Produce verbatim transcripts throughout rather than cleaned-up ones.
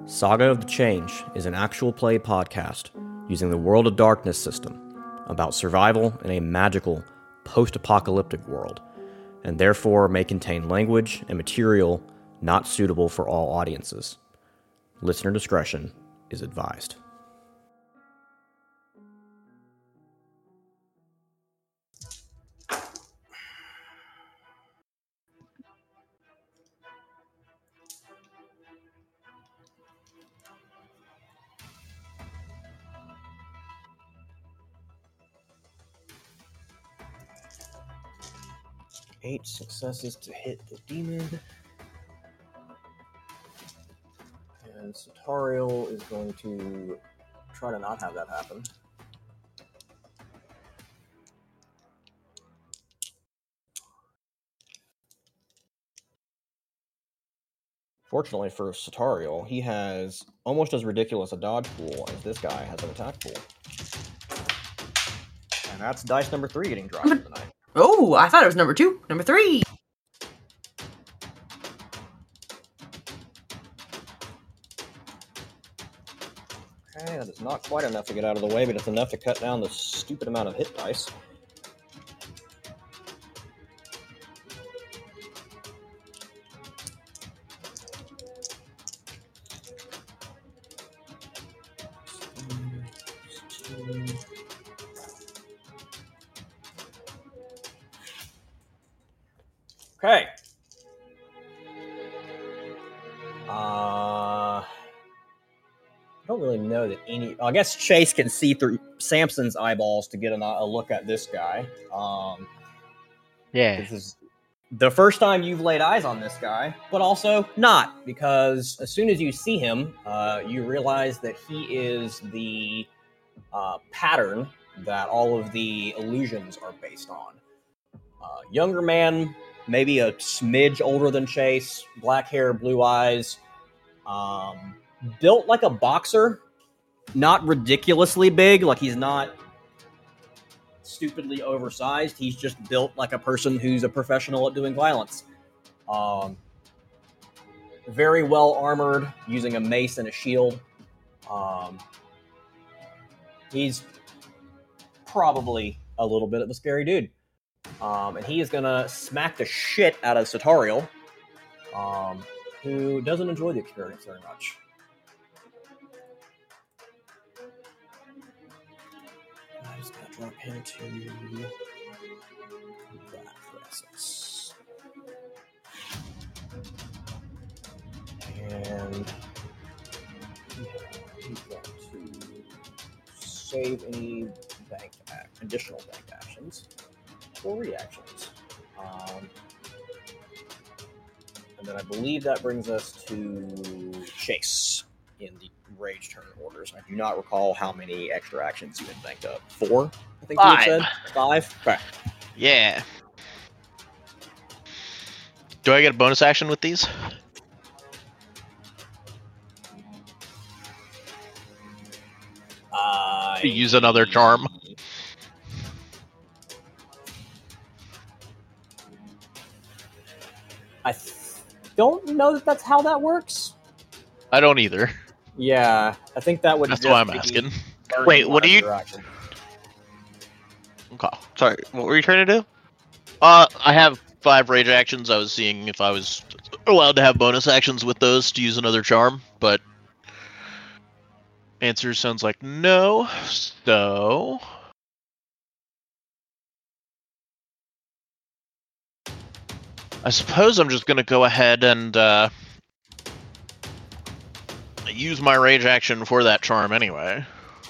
Saga of the Change is an actual play podcast using the World of Darkness system about survival in a magical, post-apocalyptic world, and therefore may contain language and material not suitable for all audiences. Listener discretion is advised. Eight successes to hit the demon. And Satariel is going to try to not have that happen. Fortunately for Satariel, he has almost as ridiculous a dodge pool as this guy has an attack pool. And that's dice number three getting dropped for the night. Oh, I thought it was number two. Number three. Okay, that is not quite enough to get out of the way, but it's enough to cut down the stupid amount of hit dice. Okay. Uh, I don't really know that any... I guess Chase can see through Samson's eyeballs to get a, a look at this guy. Um, yeah. This is the first time you've laid eyes on this guy, but also not, because as soon as you see him, uh, you realize that he is the uh, pattern that all of the illusions are based on. Uh, younger man... Maybe a smidge older than Chase, black hair, blue eyes, um, built like a boxer, not ridiculously big, like he's not stupidly oversized, he's just built like a person who's a professional at doing violence. Um, very well armored, using a mace and a shield. Um, he's probably a little bit of a scary dude. Um, and he is going to smack the shit out of Satariel, um, who doesn't enjoy the experience very much. I just got to drop him to that process. And he's going to save any bank act, additional bank actions. Or reactions. Um, and then I believe that brings us to Chase in the rage turn orders. I do not recall how many extra actions you had banked up. Four, I think Five. you had said? Five? Okay. Yeah. Do I get a bonus action with these? Uh, Use another charm. I th- don't know that that's how that works. I don't either. Yeah, I think that would That's just why I'm be asking. burning Wait, one what of do you- your actions. Okay. Sorry, what were you trying to do? Uh, I have five rage actions. I was seeing if I was allowed to have bonus actions with those to use another charm, but answer sounds like no. So I suppose I'm just gonna go ahead and uh, use my rage action for that charm anyway.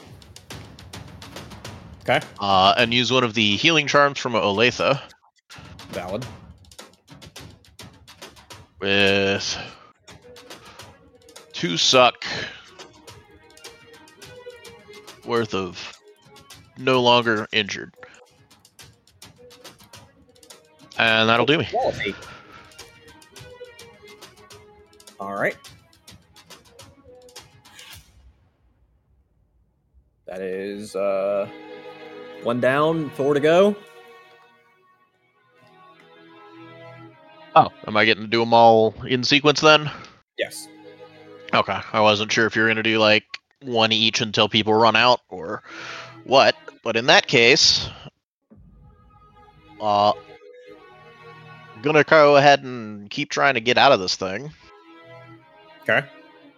Okay. Uh, and use one of the healing charms from Olathe. Valid. With two suck worth of no longer injured. And that'll do me. Quality. All right. That is uh, one down, four to go. Oh, am I getting to do them all in sequence then? Yes. Okay, I wasn't sure if you're gonna do like one each until people run out or what, but in that case, uh, I'm gonna go ahead and keep trying to get out of this thing. Okay.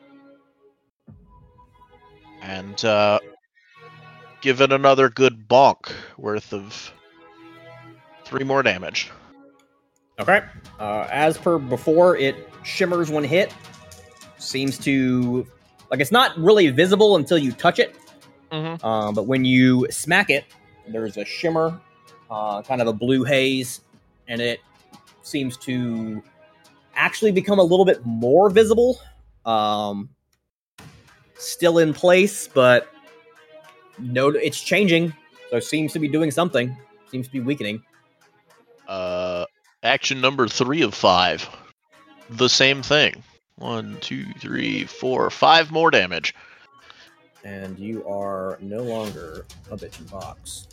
And uh, give it another good bonk worth of three more damage. Okay. Uh, as per before, it shimmers when hit. Seems to... Like, it's not really visible until you touch it. Mm-hmm. Um, but when you smack it, there's a shimmer, uh, kind of a blue haze, and it seems to actually become a little bit more visible. Um, still in place, but no, it's changing. So it seems to be doing something. Seems to be weakening. Uh, action number three of five. The same thing. One, two, three, four, five more damage. And you are no longer a bitchin' box.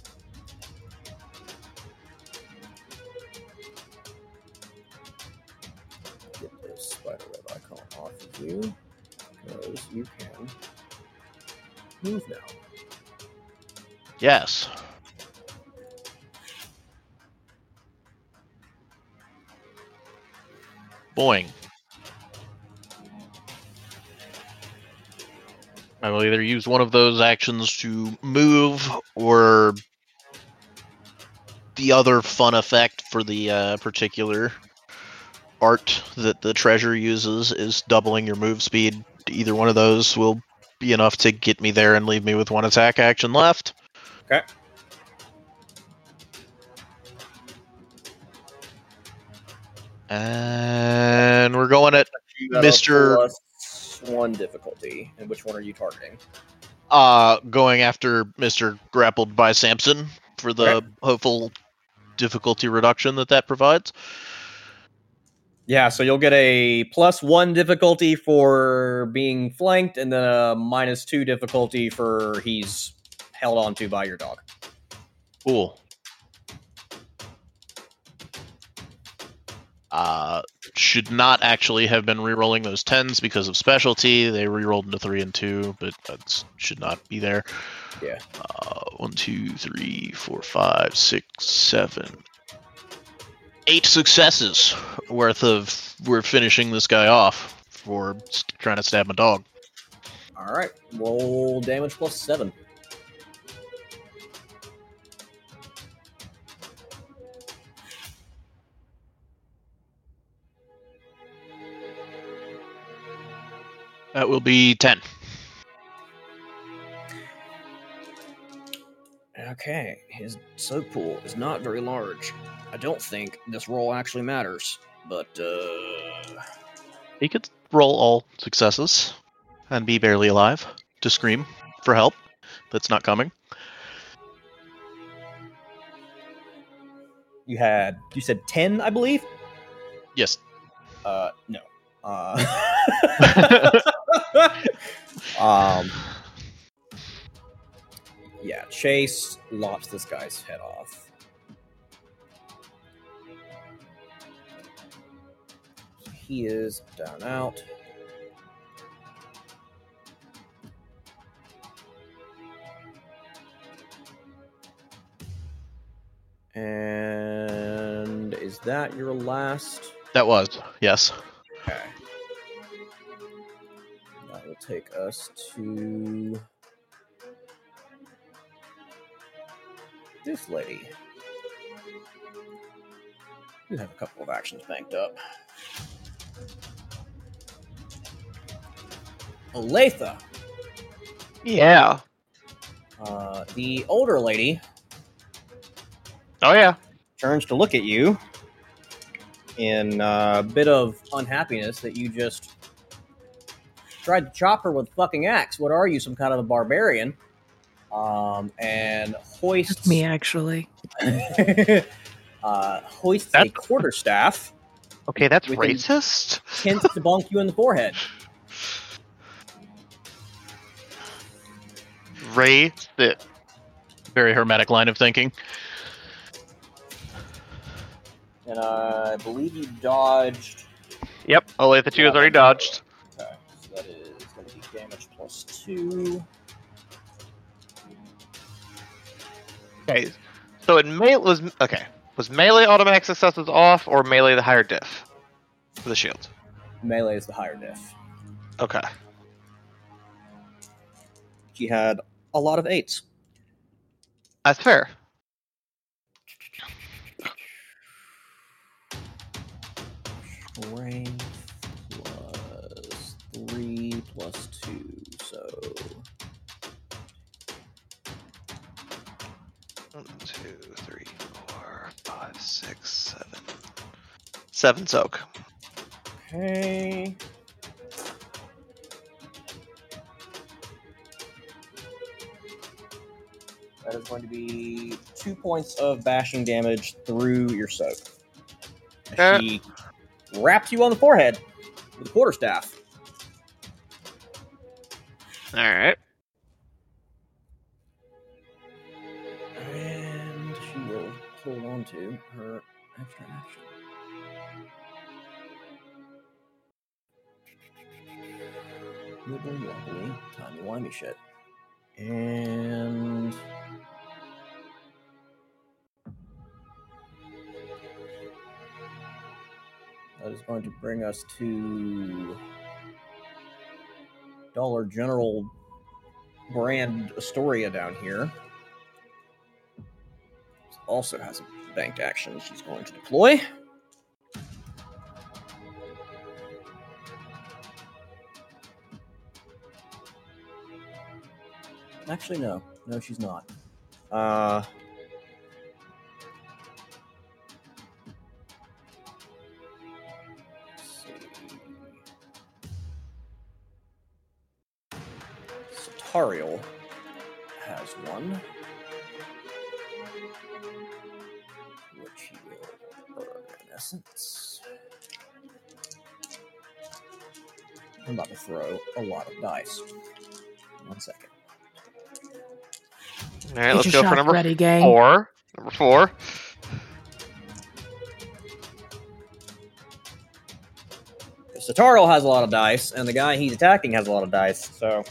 Get this spider web icon off of you, because you can move now. Yes. Boing. I will either use one of those actions to move, or the other fun effect for the uh, particular art that the treasure uses is doubling your move speed. Either one of those will be enough to get me there and leave me with one attack action left. Okay. And we're going at You got a Mister plus one difficulty. And which one are you targeting? uh going after Mister Grappled by Samson for the Okay. hopeful difficulty reduction that that provides. Yeah, so you'll get a plus one difficulty for being flanked, and then a minus two difficulty for he's held onto by your dog. Cool. Uh, should not actually have been re-rolling those tens because of specialty. They re-rolled into three and two, but that should not be there. Yeah. Uh, one, two, three, four, five, six, seven, eight successes worth of we're finishing this guy off for trying to stab my dog. All right. Roll damage plus seven. That will be ten. Okay, his soak pool is not very large. I don't think this roll actually matters, but uh... He could roll all successes and be barely alive to scream for help. That's not coming. you had you said ten, I believe. Yes. Uh, no. Uh... um. Yeah, Chase lops this guy's head off. He is down out. And is that your last? That was, yes. Okay. That will take us to this lady. You have a couple of actions banked up. Olathe. Yeah. Uh, the older lady Oh, yeah. turns to look at you in a bit of unhappiness that you just tried to chop her with a fucking axe. What are you, some kind of a barbarian? Um, and hoists That's me, actually. uh, hoists a That's- quarterstaff, Okay, that's We can- racist. hints to bonk you in the forehead. Racist. Very hermetic line of thinking. And uh, I believe you dodged. Yep. Oh, wait, the two is already dodged. Okay, so that is two. Okay, so in melee was okay. Was melee automatic successes off or melee the higher diff for the shield? Melee is the higher diff. Okay. She had a lot of eights. That's fair. Strength plus three plus two, so One, two, three, four, five, six, seven. Seven soak. okay. That is going to be two points of bashing damage through your soak. Uh. She wraps you on the forehead with a quarterstaff. All right. And she will hold on to her extra action. Wibbly wobbly, timey-wimey shit. And that is going to bring us to Dollar General brand Astoria down here. Also has a banked action she's going to deploy. Actually, no. No, she's not. Uh, let's see. Satariel has one, which he will burn in essence. I'm about to throw a lot of dice. One second. All right, Get let's your go for shots number ready, gang. four. Number four. Satariel has a lot of dice, and the guy he's attacking has a lot of dice, so...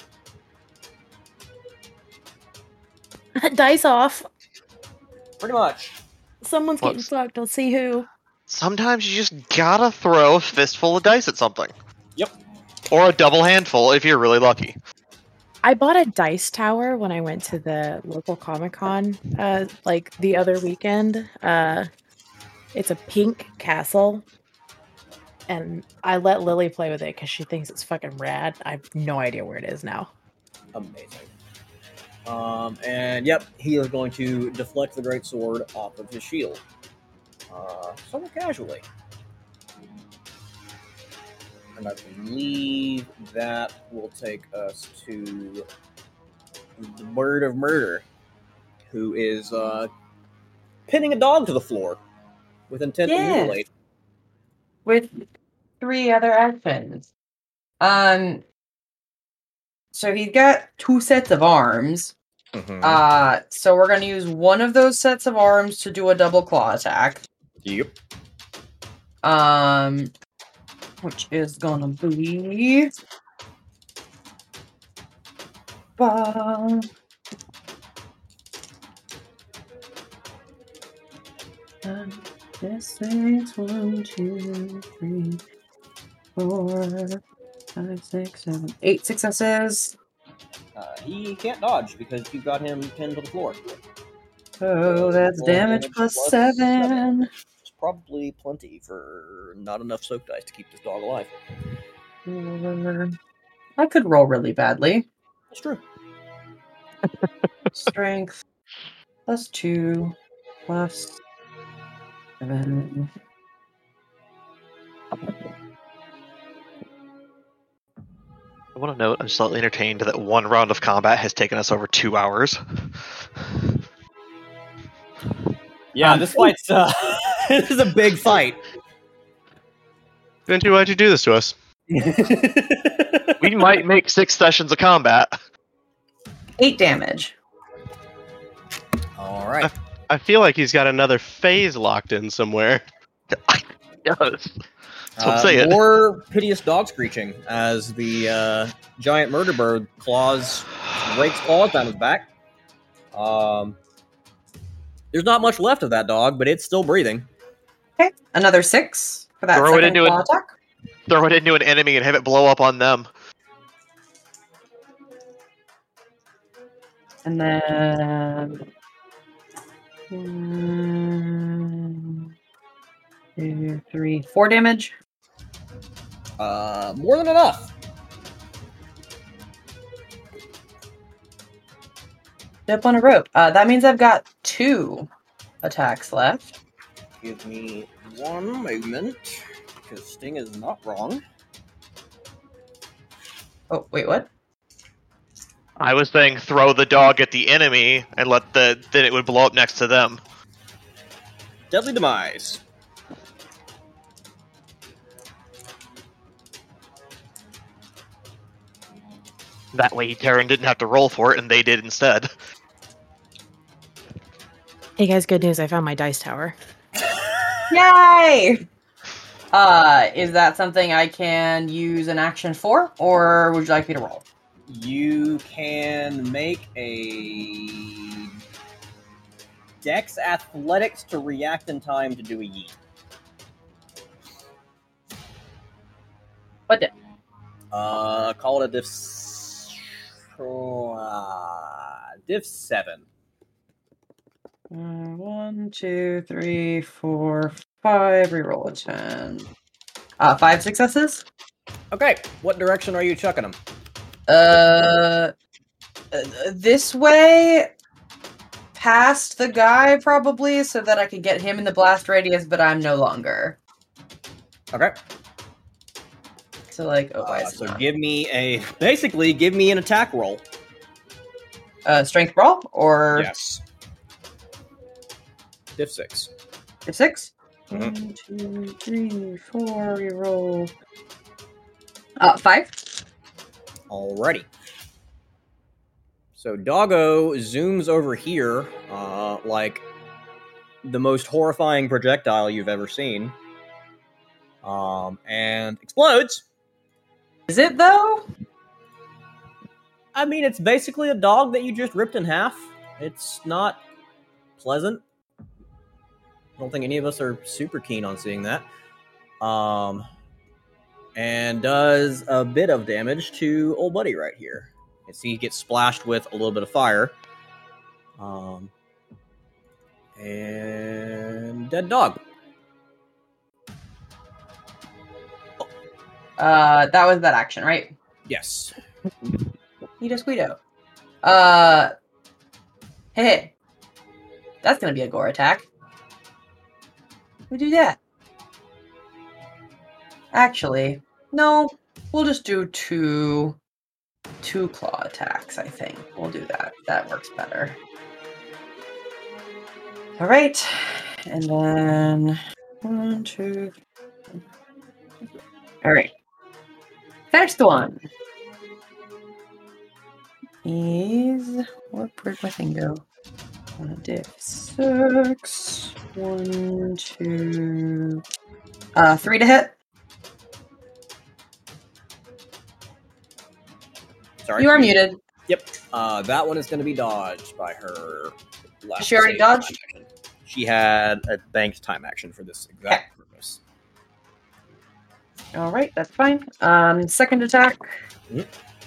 Dice off. Pretty much. Someone's getting Whoops. fucked. Let's see who. Sometimes you just gotta throw a fistful of dice at something. Yep. Or a double handful if you're really lucky. I bought a dice tower when I went to the local Comic Con, uh, like the other weekend. Uh, it's a pink castle, and I let Lily play with it because she thinks it's fucking rad. I have no idea where it is now. Amazing. Um, and yep, he is going to deflect the great sword off of his shield. Uh, somewhat casually. And I believe that will take us to the Bird of Murder, who is uh, pinning a dog to the floor with intent to Yeah. mutilate. With three other actions. Um, so he's got two sets of arms. Mm-hmm. Uh, so we're gonna use one of those sets of arms to do a double claw attack. Yep. Um, which is gonna be. Ba- Um, This is one, two, three, four, five, six, seven, eight successes. Uh, he can't dodge because you've got him pinned to the floor. So that's Roll damage damage plus plus seven. It's probably plenty for not enough soak dice to keep this dog alive. Uh, I could roll really badly. That's true. Strength plus two plus seven. I want to note I'm slightly entertained that one round of combat has taken us over two hours. Yeah, Um, this fight's uh, this is a big fight. Vinci, why'd you do this to us? We might make six sessions of combat. Eight damage. All right. I feel like he's got another phase locked in somewhere. does. That's what I'm Uh, saying. more piteous dog screeching as the uh, giant murder bird claws rakes claws down his back. Um, there's not much left of that dog, but it's still breathing. Okay, another six for that Throw it second into claw an- attack. Throw it into an enemy and have it blow up on them. And then one, two, three, four damage. Uh, more than enough. Step on a rope. Uh, that means I've got two attacks left. Give me one moment, because Sting is not wrong. Oh, wait, what? I was saying throw the dog at the enemy and let the then it would blow up next to them. Deadly Demise. That way Terran didn't have to roll for it and they did instead. Hey guys, good news. I found my dice tower. Yay! Uh, is that something I can use an action for, or would you like me to roll? You can make a Dex Athletics to react in time to do a yeet. What did? Uh, call it a diff. s- Uh, diff seven. Uh, one, two, three, four, five. Reroll a ten. Uh, five successes. Okay, what direction are you chucking them? Uh, uh, this way, past the guy probably, so that I can get him in the blast radius, but I'm no longer. Okay. So like, oh, why Uh, is it so not? give me a basically give me an attack roll. Uh, strength brawl or Yes. Diff six. diff six? Mhm. One, two, three, four. Reroll. Uh, five. Alrighty. So Doggo zooms over here, uh, like the most horrifying projectile you've ever seen, um, and explodes. Is it though? I mean, it's basically a dog that you just ripped in half. It's not pleasant. I don't think any of us are super keen on seeing that. Um, and does a bit of damage to old buddy right here. You see, he gets splashed with a little bit of fire. Um, and dead dog. Uh, that was that action, right? Yes. Nito Squeedo. Uh, hey, hey, that's gonna be a gore attack. We do that. Actually, no. We'll just do two, two claw attacks. I think we'll do that. That works better. All right, and then one, two. All right. Next one is what? Where'd my thing go? Uh, diff six. One, two. Uh, three to hit. Sorry. You are muted. Yep. Uh, that one is going to be dodged by her. Last Did she already save dodge? time action. She had a banked time action for this exact purpose. All right, that's fine. Um, second attack. Mhm.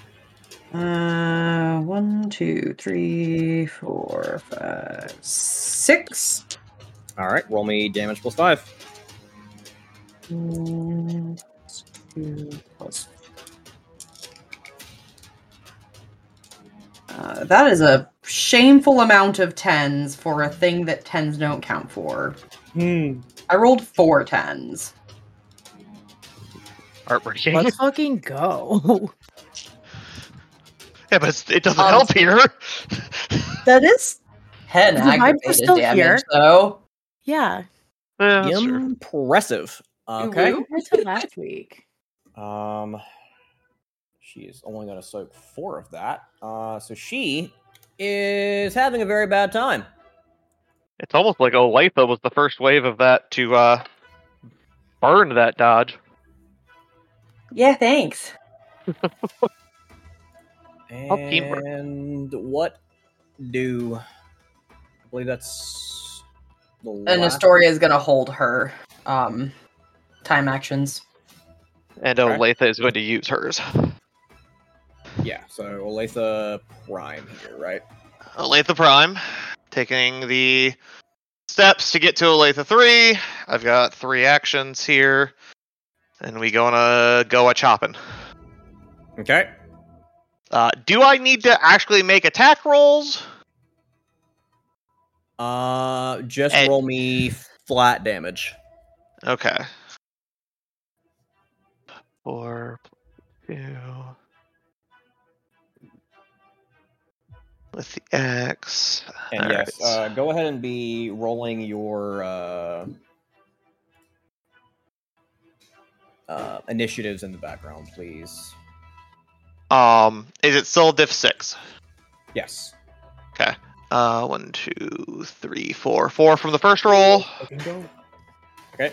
Uh, one, two, three, four, five, six. All right. Roll me damage plus five. Mm, two plus. Uh, that is a shameful amount of tens for a thing that tens don't count for. Hmm. I rolled four tens. Heartbreaking. Let's fucking go. Yeah, but it's, it doesn't Um, help here. That is ten The vibes are aggravated still damage, here. though. Yeah. Yeah, that's true. Impressive. Okay. Woo. Compared to last week. Um, she is only going to soak four of that. Uh, so she is having a very bad time. It's almost like Olathe was the first wave of that to uh, burned that dodge. Yeah, thanks. All teamwork. And what do I believe that's the And last- Astoria is gonna hold her um time actions. And Okay. Olathe is going to use hers. Yeah, so Olathe Prime here, right? Olathe Prime, taking the steps to get to Olathe three. I've got three actions here. And we gonna go a chopping. Okay. Uh, do I need to actually make attack rolls? Uh, just And- roll me flat damage. Okay. Four, two. With the X. And All yes, right. uh, go ahead and be rolling your uh, uh, initiatives in the background, please. Um, is it still diff six? Yes. Okay. Uh, one, two, three, four. Four from the first roll. Okay, go. Okay.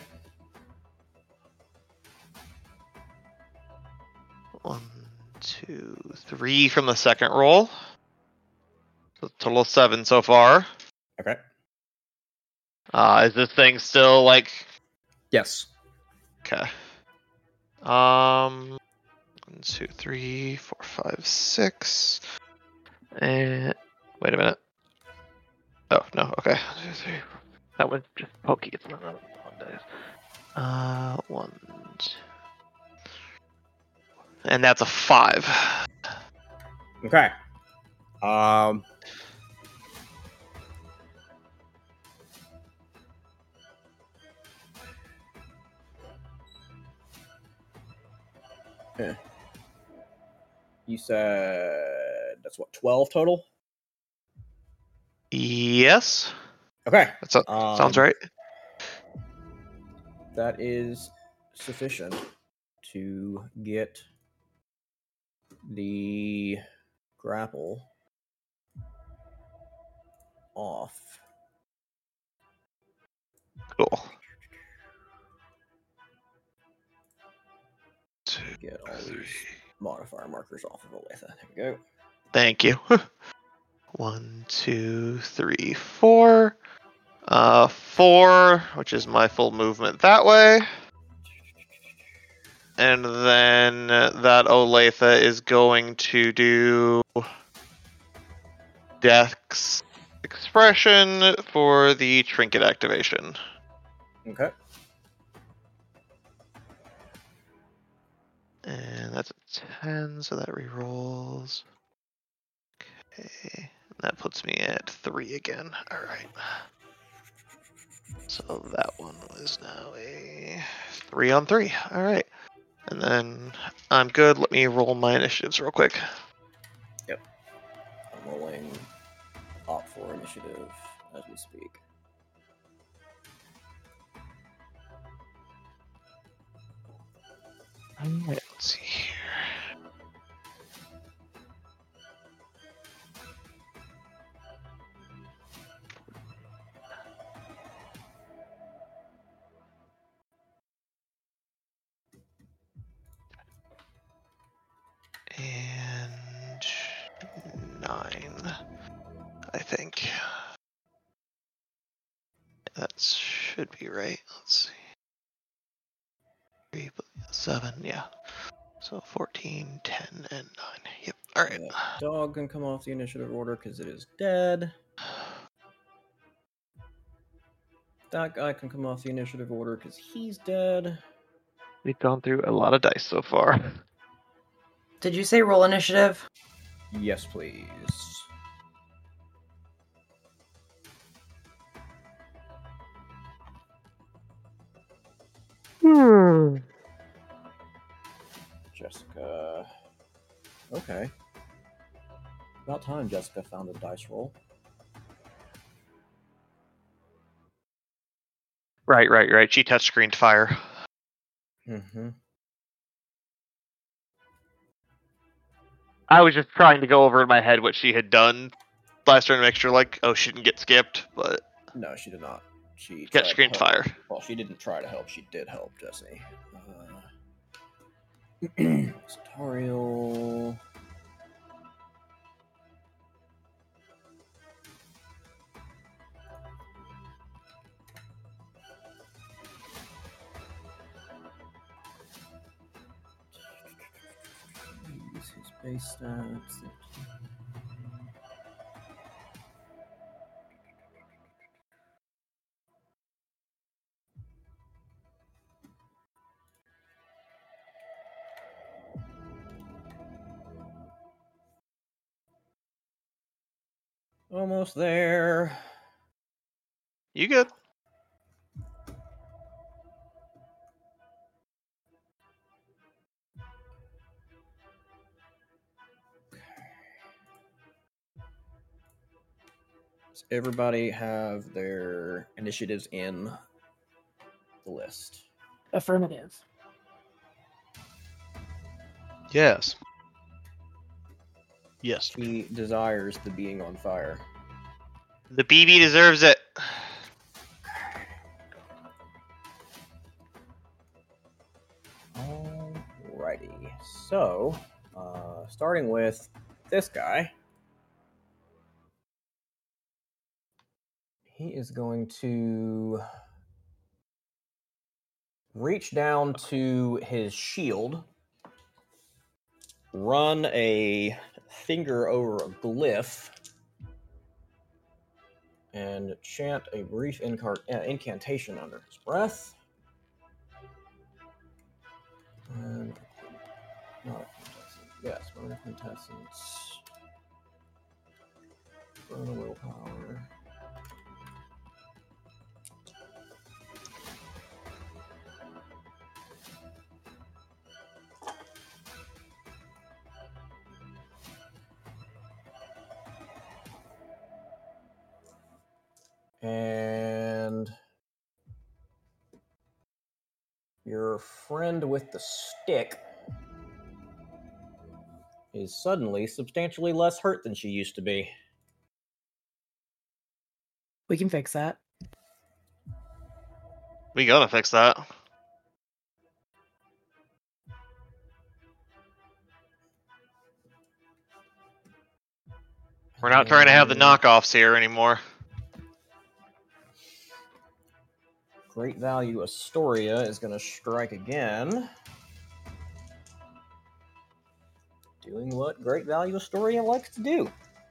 One, two, three from the second roll. So total of seven so far. Okay. Uh, is this thing still like? Yes. Okay. Um, one, two, three, four, five, six. And wait a minute. Oh no. Okay. One, two, three. That was just pokey. It's not on days. Uh, one. Two. And that's a five. Okay. Um. eh. You said that's what, twelve total? Yes. Okay. That so- Um, sounds right. That is sufficient to get the grapple off. Cool. Get all these modifier markers off of Olathe. There we go. Thank you. One, two, three, four. Uh, four, which is my full movement that way. And then that Olathe is going to do Dex Expression for the trinket activation. Okay. And that's a ten, so that rerolls. Okay, that puts me at three again. Alright. So that one was now a three on three. Alright. And then I'm good. Let me roll my initiatives real quick. I'm rolling op for initiative as we speak. Alright, let's see here. And nine, I think. That should be right. Let's see. Three, seven, yeah. So fourteen, ten, and nine. Yep. All right. That dog can come off the initiative order because it is dead. That guy can come off the initiative order because he's dead. We've gone through a lot of dice so far. Did you say roll initiative? Yes, please. Hmm. Jessica. Okay. About time Jessica found a dice roll. Right, right, right. She touchscreened fire. Mm-hmm. I was just trying to go over in my head what she had done last turn to make sure, like, oh, she didn't get skipped, but No, she did not. she Get tried to screen help. fire. Well, she didn't try to help. She did help, Jesse. Uh, Stariel. Use his base stats. Almost there. You good? Does everybody have their initiatives in the list? Affirmative. Yes. Yes. She desires the being on fire. The B B deserves it. Alrighty. So, uh, starting with this guy. He is going to reach down to his shield, run a finger over a glyph, and chant a brief incar- uh, incantation under his breath. And not a quintessence. Yes, burn a quintessence. Burn a willpower. And your friend with the stick is suddenly substantially less hurt than she used to be. We can fix that. We gotta fix that. We're not trying to have the knockoffs here anymore. Great Value Astoria is going to strike again. Doing what Great Value Astoria likes to do.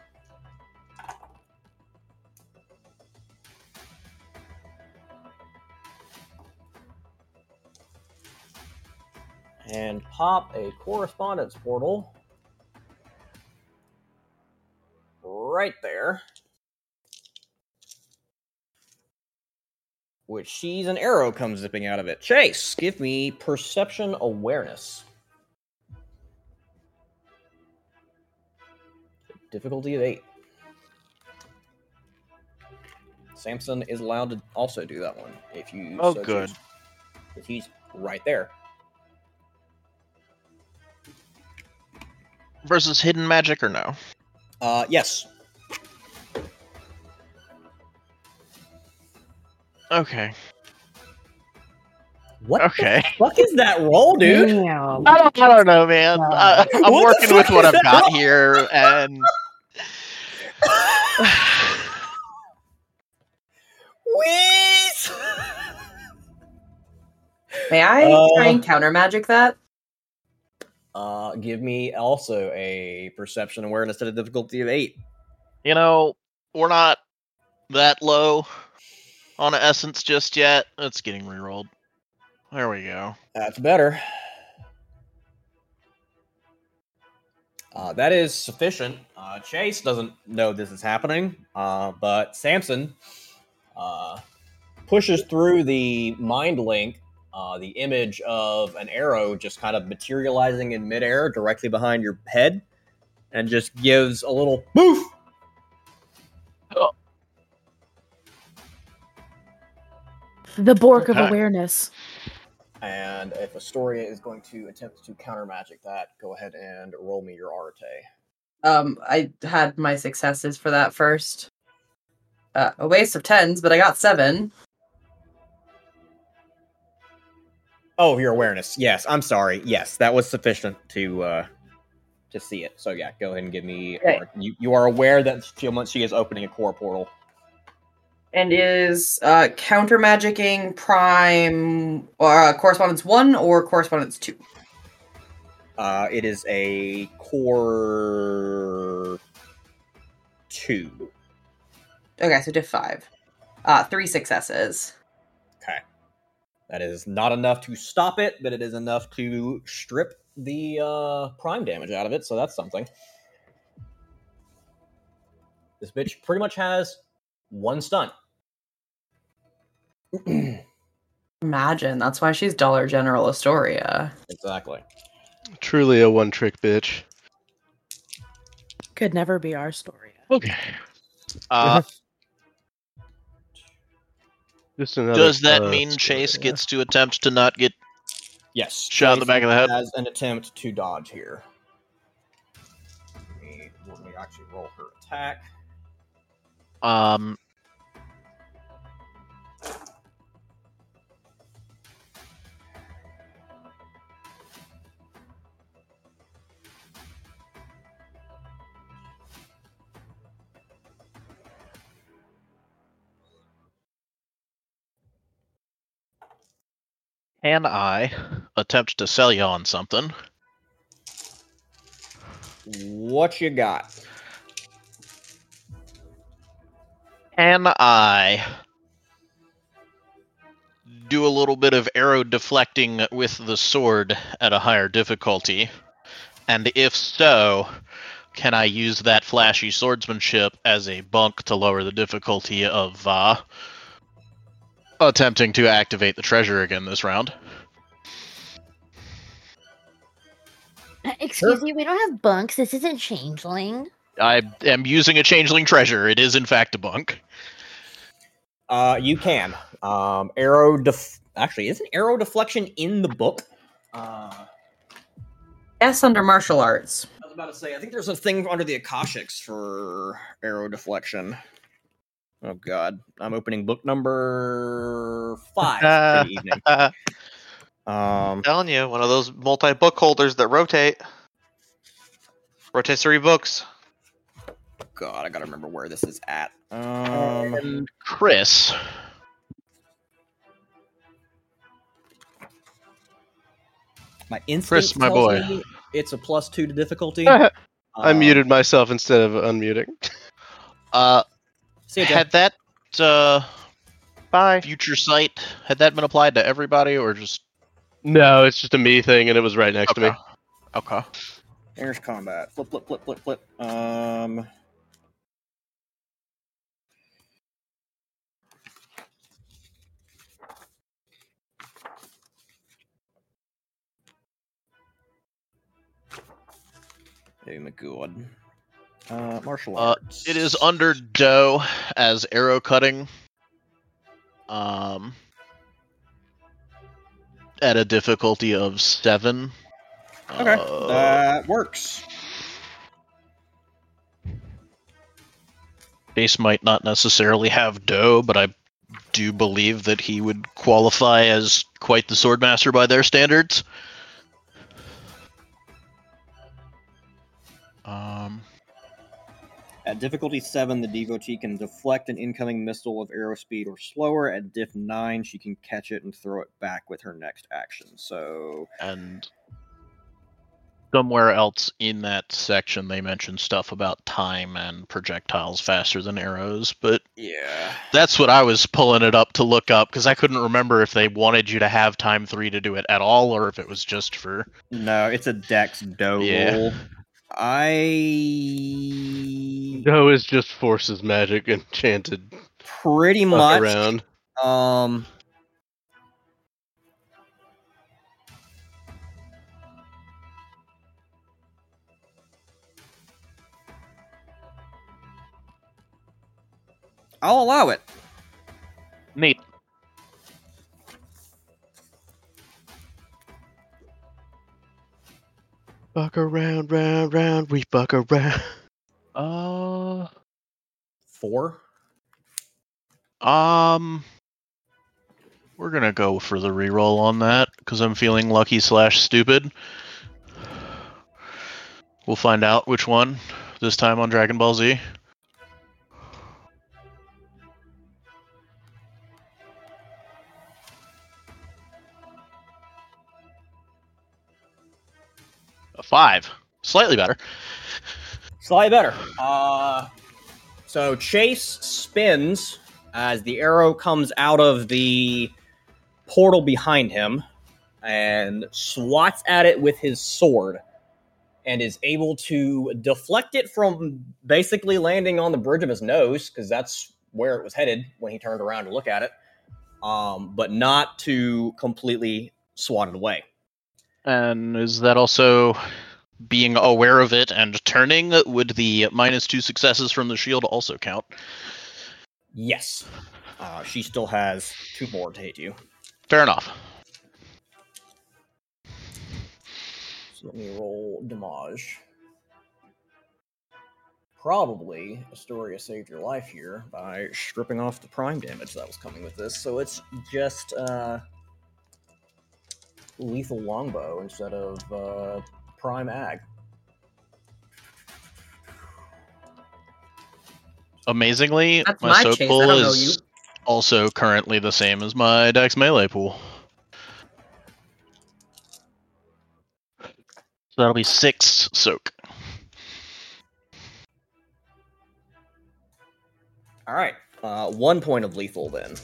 And pop a correspondence portal right there. Which sees an arrow come zipping out of it. Chase, give me perception awareness. Difficulty of eight. Samson is allowed to also do that one if you Oh, so good. choose. Because he's right there. Versus hidden magic or no? Uh, yes. Okay. What Okay. the fuck is that roll, dude? Damn. I don't, I don't know, man. I, I'm What the working with fuck what is I've that got roll? here, and Wheeze! May I Uh, try and counter magic that? Uh, give me also a perception awareness at a difficulty of eight. you know, we're not that low on essence just yet. It's getting rerolled. There we go. That's better. Uh, that is sufficient. Uh, Chase doesn't know this is happening, uh, but Samson uh, pushes through the mind link, uh, the image of an arrow just kind of materializing in midair directly behind your head, and just gives a little boof. The Bork of Okay. awareness. And if Astoria is going to attempt to counter magic that, go ahead and roll me your Arete. Um, I had my successes for that first. Uh, a waste of tens, but I got seven. Oh, your awareness. Yes, I'm sorry. Yes, that was sufficient to uh, to see it. So yeah, go ahead and give me. Okay. Or you you are aware that she, she is opening a core portal. And is uh, counter magicking prime or uh, correspondence one or correspondence two? Uh, it is a core two. Okay, so diff five. Uh, three successes. Okay. That is not enough to stop it, but it is enough to strip the uh, prime damage out of it, so that's something. This bitch pretty much has one stun. Imagine, that's why she's Dollar General Astoria. Exactly. Truly a one-trick bitch. Could never be our story. Okay. Uh, Just another. does that uh, mean story, Chase yeah. gets to attempt to not get Yes. shot in the back of the head? As an attempt to dodge here. Let me, let me actually roll her attack. Um, can I attempt to sell you on something? What you got? Can I do a little bit of arrow deflecting with the sword at a higher difficulty? And if so, can I use that flashy swordsmanship as a bunk to lower the difficulty of uh, attempting to activate the treasure again this round? Uh, Excuse Sure. me, we don't have bunks. This isn't changeling. I am using a changeling treasure. It is in fact a bunk. Uh, you can. Um, arrow def... Actually, isn't arrow deflection in the book? Uh, Yes, under martial arts. I was about to say, I think there's a thing under the Akashics for arrow deflection. Oh god. I'm opening book number five for the evening. Um, Telling you, one of those multi-book holders that rotate. Rotisserie books. god, I gotta remember where this is at. Um, And Chris, my instinct Chris, my tells boy. me it's a plus two to difficulty. I Um, muted myself instead of unmuting. uh, See ya, Jeff. had that uh, Bye. future sight, had that been applied to everybody or just... No, it's just a me thing, and it was right next to me. Okay. Okay. There's combat. Flip, flip, flip, flip, flip. Um, hey, McGood. Uh, martial Uh, arts. it is under Doe as arrow cutting. Um, at a difficulty of seven. Okay, Uh, that works. Base might not necessarily have Doe, but I do believe that he would qualify as quite the swordmaster by their standards. Um, At difficulty seven, the devotee can deflect an incoming missile of arrow speed or slower. At diff nine, she can catch it and throw it back with her next action. So, and somewhere else in that section, they mentioned stuff about time and projectiles faster than arrows, but yeah. that's what I was pulling it up to look up, because I couldn't remember if they wanted you to have time three to do it at all, or if it was just for... No, it's a dex doe Yeah. roll. I No, is just forces magic enchanted. pretty Fuck much around. um I'll allow it. Neat. Fuck around, round, round, we fuck around. Uh, Four. um, We're gonna go for the reroll on that because I'm feeling lucky slash stupid. We'll find out which one this time on Dragon Ball Z. A five, slightly better. Slightly better. Uh, so Chase spins as the arrow comes out of the portal behind him and swats at it with his sword and is able to deflect it from basically landing on the bridge of his nose, because that's where it was headed when he turned around to look at it, um, but not to completely swat it away. And is that also being aware of it and turning? Would the minus two successes from the shield also count? Yes. Uh, she still has two more to hit you. Fair enough. So let me roll damage. Probably Astoria saved your life here by stripping off the prime damage that was coming with this. So it's just uh, lethal longbow instead of uh, prime ag. Amazingly, That's my my soak chase, I pool don't know is you. also currently the same as my dex melee pool. So that'll be six soak. All right. Uh, one point of lethal then.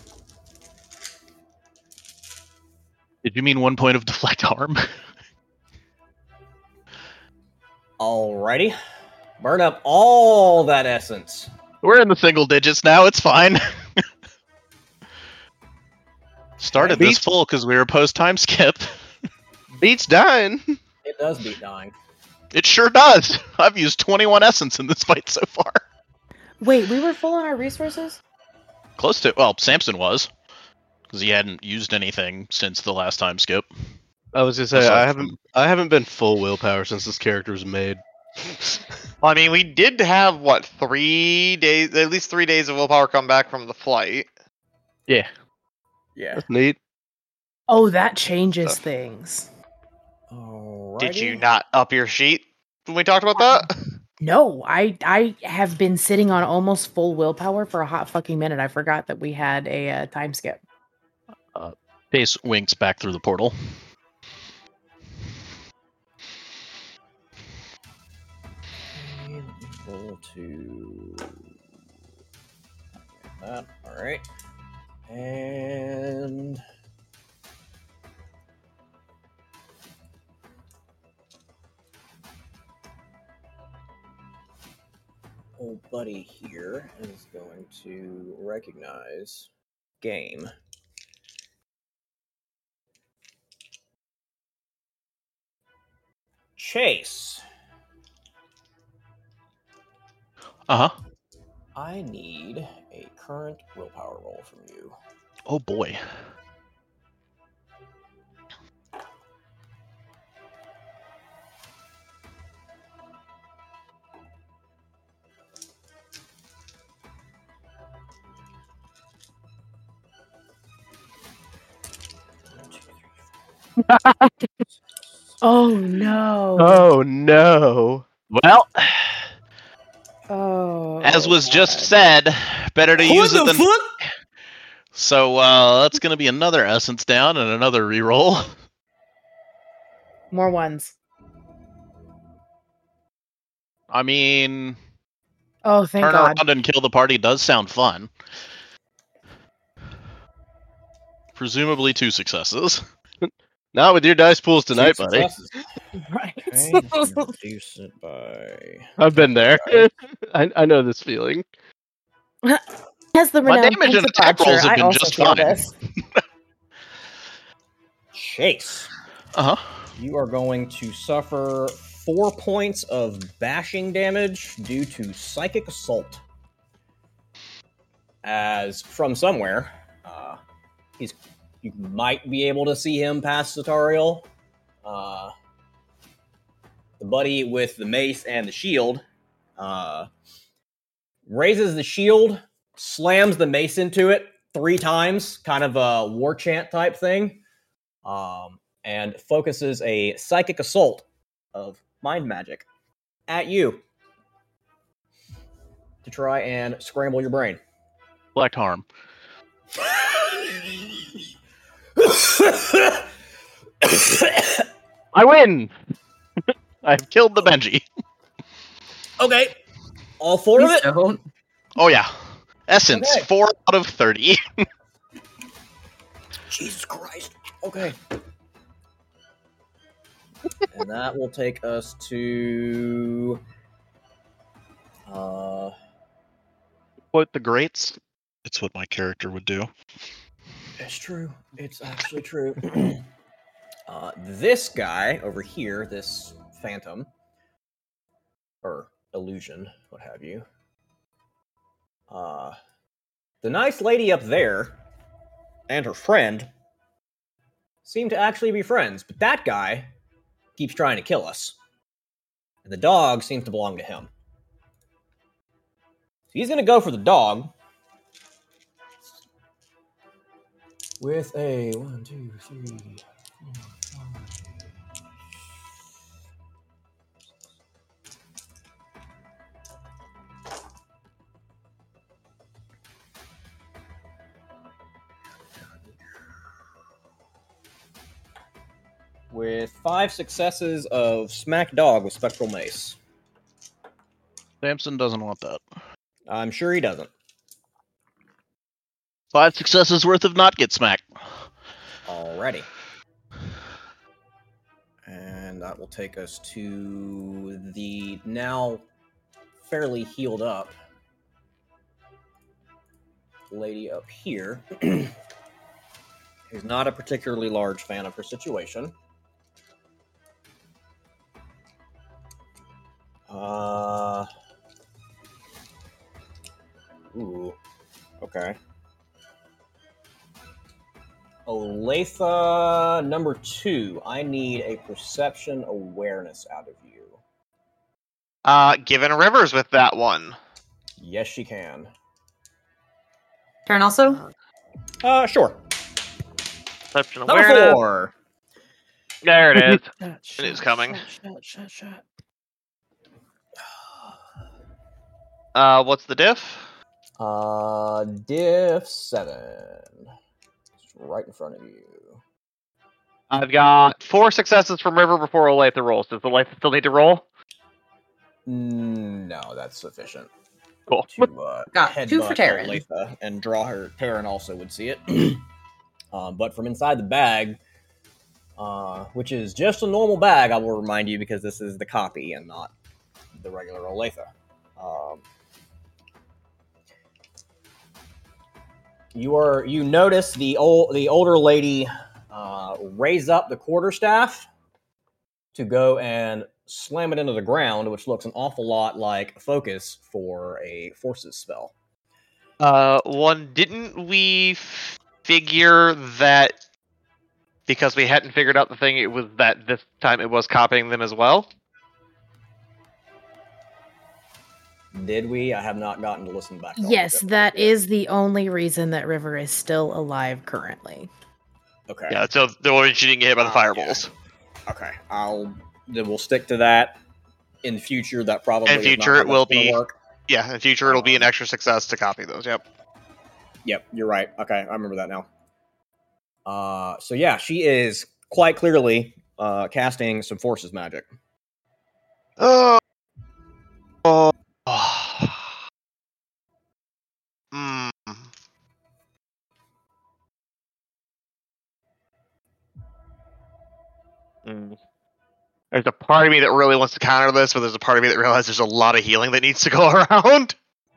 Did you mean one point of deflect harm? Alrighty. Burn up all that essence. We're in the single digits now, it's fine. Started this Beats- full because we were post time skip. Beats dying. It does beat dying. It sure does. I've used twenty-one essence in this fight so far. Wait, we were full on our resources? Close to, well, Samson was. Because he hadn't used anything since the last time skip. I was gonna say Aside I from- haven't I haven't been full willpower since this character was made. Well, I mean, we did have what three days, at least three days of willpower come back from the flight. Yeah, Yeah. that's neat. Oh, that changes So- things. Alrighty. Did you not up your sheet when we talked about that? No, I I have been sitting on almost full willpower for a hot fucking minute. I forgot that we had a uh, time skip. Pace winks back through the portal. Okay, let me roll to that. All right, and old buddy here is going to recognize game. Chase. Uh huh. I need a current willpower roll from you. Oh boy. Oh no. Oh no! Well, Oh. as was just God. said, better to use it What the than. fuck? So uh, that's going to be another essence down and another reroll. More ones. I mean, Oh, thank turn God. around and kill the party does sound fun. Presumably two successes. Not with your dice pools tonight, Two buddy. successes. Right. Okay, just gonna reduce it by. I've been there. I, I know this feeling. As the My renowned damage and Prince of attack rolls Archer, have I been also just feel fine. this. Chase, Uh huh. you are going to suffer four points of bashing damage due to psychic assault. As from somewhere, uh, he's you might be able to see him past Satariel. Uh, the buddy with the mace and the shield uh, raises the shield, slams the mace into it, three times, kind of a war chant type thing, um, and focuses a psychic assault of mind magic at you to try and scramble your brain. Select harm. I win! I've killed the Benji. Okay. All four Please of it? don't. Oh yeah. Essence, Okay. four out of thirty. Jesus Christ. Okay. And that will take us to... Uh, Quote the greats. It's what my character would do. it's true. It's actually true. uh, this guy over here, this phantom, or illusion, what have you. Uh, the nice lady up there and her friend seem to actually be friends, but that guy keeps trying to kill us. And the dog seems to belong to him. So he's going to go for the dog with a one, two, three, four, five. With five successes of Smack Dog with Spectral Mace. Samson doesn't want that. I'm sure he doesn't. Five successes worth of not get smacked. Alrighty. And that will take us to the now fairly healed up lady up here, who's not a particularly large fan of her situation. Uh. Ooh. Okay. Olathe number two. I need a perception awareness out of you. Uh, given Rivers with that one. Yes, she can. Turn also? Uh, sure. Perception Number awareness. four. There it is. Shot, shot, It is coming. Shot, shot, shot. Uh, what's the diff? Uh, diff seven. It's right in front of you. I've got four successes from River before Olathe rolls. Does Olathe still need to roll? Mm, No, that's sufficient. Cool. To, uh, Got two for headbutt Terran. Olathe and draw her. Terran also would see it. um, but from inside the bag, uh, which is just a normal bag, I will remind you, because this is the copy and not the regular Olathe. Um, you are you notice the old the older lady uh, raise up the quarterstaff to go and slam it into the ground, which looks an awful lot like focus for a forces spell. Uh, one, didn't we f- figure that because we hadn't figured out the thing, it was that this time it was copying them as well? Did we? I have not gotten to listen back. to all Yes, of it. that is the only reason that River is still alive currently. Okay. Yeah, so the one she didn't get hit by the Okay. fireballs. Okay. I'll then we'll stick to that. In future, that probably In is not future, how it will that's gonna be- work. Yeah, in future it'll be an extra success to copy those, yep. Yep, you're right. Okay, I remember that now. Uh, so yeah, she is quite clearly uh, casting some forces magic. Oh. Oh. Hmm. Mm. There's a part of me that really wants to counter this, but there's a part of me that realizes there's a lot of healing that needs to go around.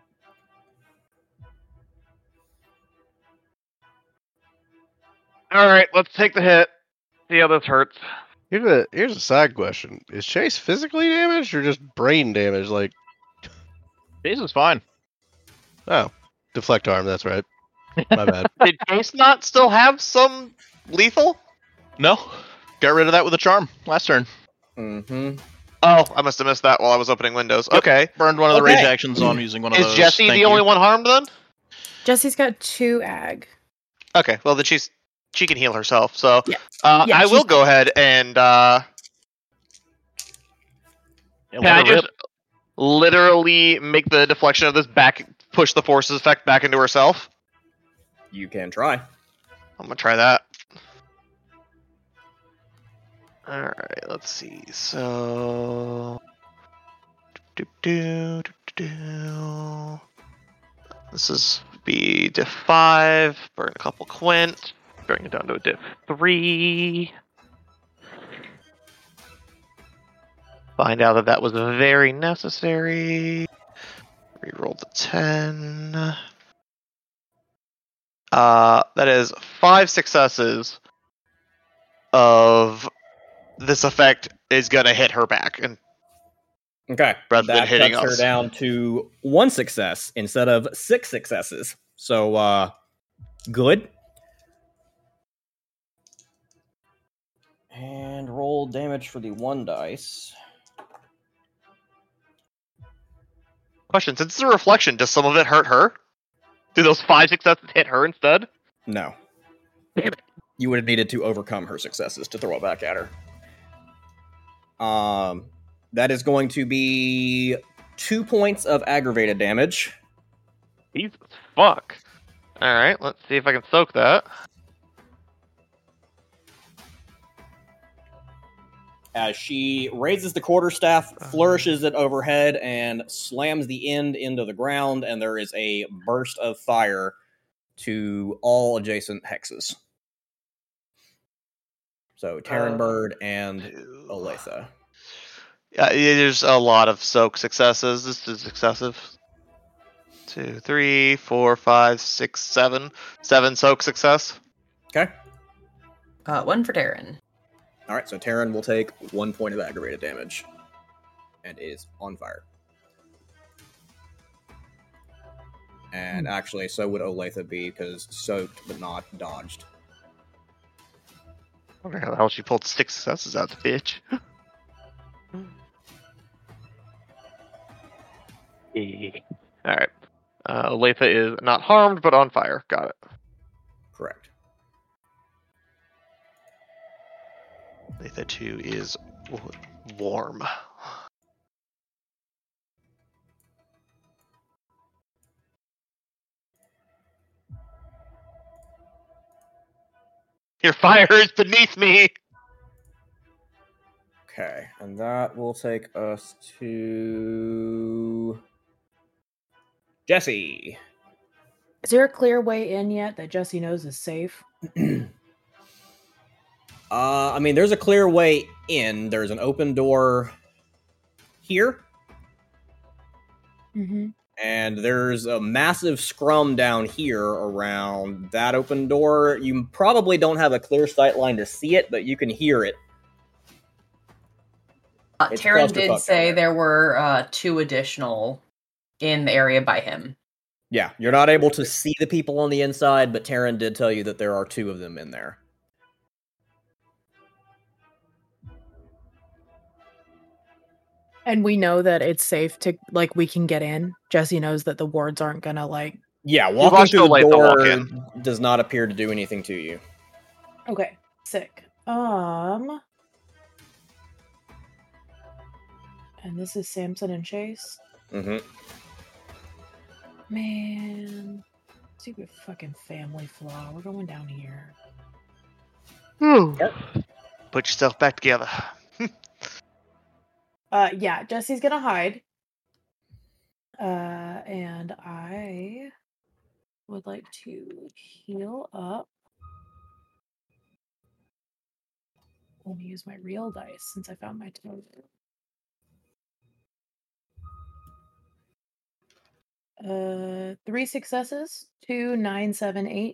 Alright, let's take the hit. See how this hurts. Here's a here's a side question: Is Chase physically damaged or just brain damaged? Like, Jason's fine. oh, deflect arm. That's right. My bad. Did Chase not still have some lethal? No. Got rid of that with a charm last turn. Mm-hmm. Oh, I must have missed that while I was opening windows. Yep. Okay. Burned one of the Okay. rage actions on using one of Is those. Jesse Thank the you. only one harmed then? Jesse's got two ag. Okay, well then she's she can heal herself. So Yeah. uh, Yeah, I will she's- go ahead and uh, Yeah, can I let her just literally make the deflection of this back, push the forces effect back into herself? You can try. I'm gonna try that. All right, let's see. So, do, do, do, do, do. This is be diff five. Burn a couple quint. Bring it down to a diff three. Find out that that was very necessary. Reroll the ten. Uh, that is five successes of this effect is gonna hit her back, and Okay. Rather than that hitting cuts her us. down to one success instead of six successes. So, uh, good. And roll damage for the one dice. question: since it's a reflection, does some of it hurt her? Do those five successes hit her instead? No. Damn it. You would have needed to overcome her successes to throw it back at her. Um, that is going to be two points of aggravated damage. Jesus fuck. All right, let's see if I can soak that. As she raises the quarterstaff, flourishes it overhead, and slams the end into the ground, and there is a burst of fire to all adjacent hexes. So, Terran Uh, Bird and Two. Olathe. Yeah, yeah, there's a lot of soak successes. This is excessive. Two, three, four, five, six, seven. Seven soak success. Okay. Uh, one for Darren. All right, so Terran will take one point of aggravated damage and is on fire. And actually, so would Olathe be, because soaked but not dodged. I wonder how the hell she pulled six successes out, the bitch. Alright. Uh, Olathe is not harmed, but on fire. Got it. Correct. Olathe two is w- warm. Your fire is beneath me! Okay, and that will take us to Jesse. Is there a clear way in yet that Jesse knows is safe? uh, I mean, there's a clear way in. There's an open door here, Mm-hmm. and there's a massive scrum down here around that open door. You probably don't have a clear sight line to see it, but you can hear it. Uh, It's Taryn clusterfuck did down say there. there were uh, two additional in the area by him. Yeah, you're not able to see the people on the inside, but Taryn did tell you that there are two of them in there. And we know that it's safe to, like, we can get in. Jesse knows that the wards aren't gonna, like... Yeah, walking watched through the Olathe walk door in. does not appear to do anything to you. Okay, sick. Um... And this is Samson and Chase? Mm-hmm. Man... Stupid fucking family flaw. We're going down here. Put yourself back together. Uh, yeah, Jesse's gonna hide. Uh, and I would like to heal up. I'm gonna use my real dice since I found my total. Uh, three successes, two, nine, seven, eight.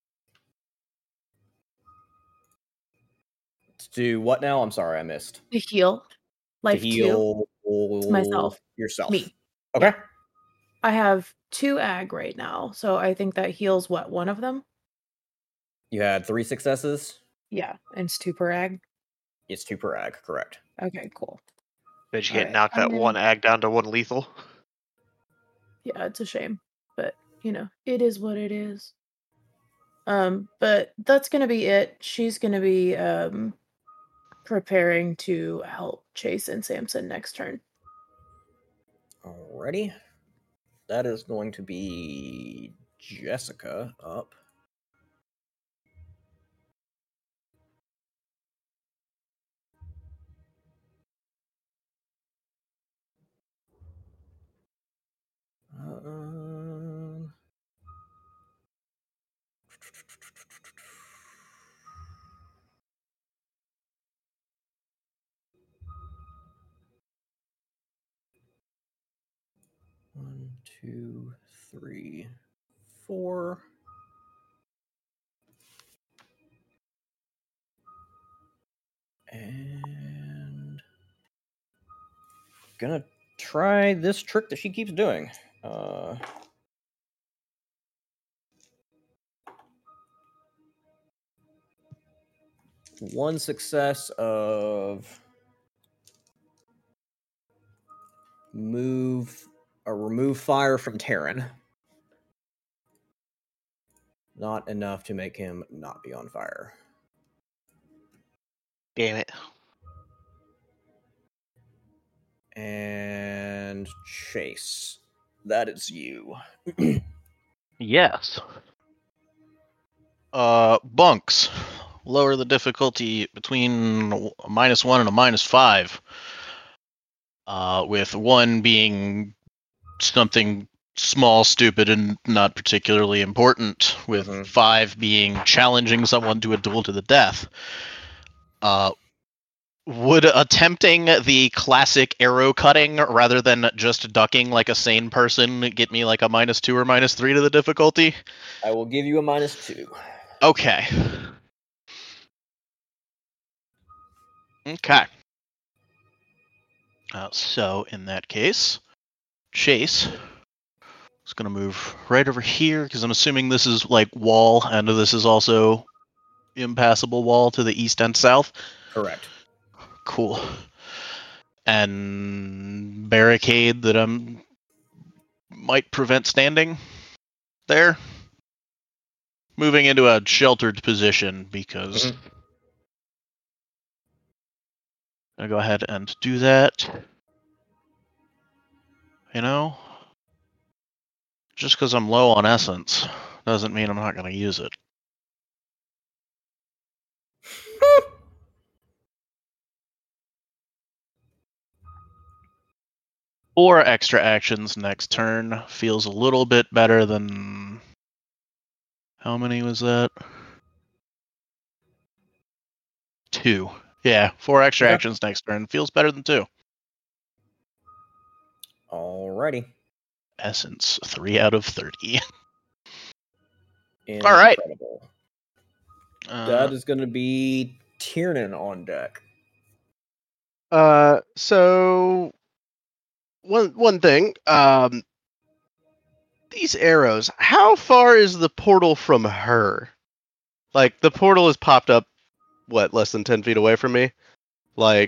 To do what now? I'm sorry, I missed. To heal, life to two. heal myself. yourself. Me. Okay. I have two ag right now, so I think that heals what, one of them? You had three successes. Yeah, and it's two per ag. It's two per ag, correct. Okay, cool. Did you get Alright, knocked I'm that gonna- one ag down to one lethal? Yeah, it's a shame, but you know, it is what it is. Um, but that's gonna be it. She's gonna be um preparing to help Chase and Samson next turn. Alrighty. That is going to be Jessica up. Um, one, two, three, four. And gonna try this trick that she keeps doing. Uh, one success of move or remove fire from Terran. Not enough to make him not be on fire. Damn it. And Chase, that is you. Yes. Uh, bunks. Lower the difficulty between a minus one and a minus five. Uh, with one being something small, stupid, and not particularly important. With Mhm. five being challenging someone to a duel to the death. Uh, would attempting the classic arrow cutting rather than just ducking like a sane person get me like a minus two or minus three to the difficulty? I will give you a minus two. Okay. Okay. Uh, so in that case, Chase is going to move right over here because I'm assuming this is like wall and this is also impassable wall to the east and south. Correct. Cool. And barricade that I'm might prevent standing there. Moving into a sheltered position because Mhm. I'll go ahead and do that. You know, just because I'm low on essence doesn't mean I'm not going to use it. Four extra actions next turn feels a little bit better than... How many was that? Two. Yeah, four extra Okay. actions next turn feels better than two. Alrighty. Essence, three out of thirty. Incredible. All right. Uh, Uh, that is going to be Tiernan on deck. Uh, so one one thing, um, these arrows. How far is the portal from her? Like the portal has popped up, what, less than ten feet away from me? Like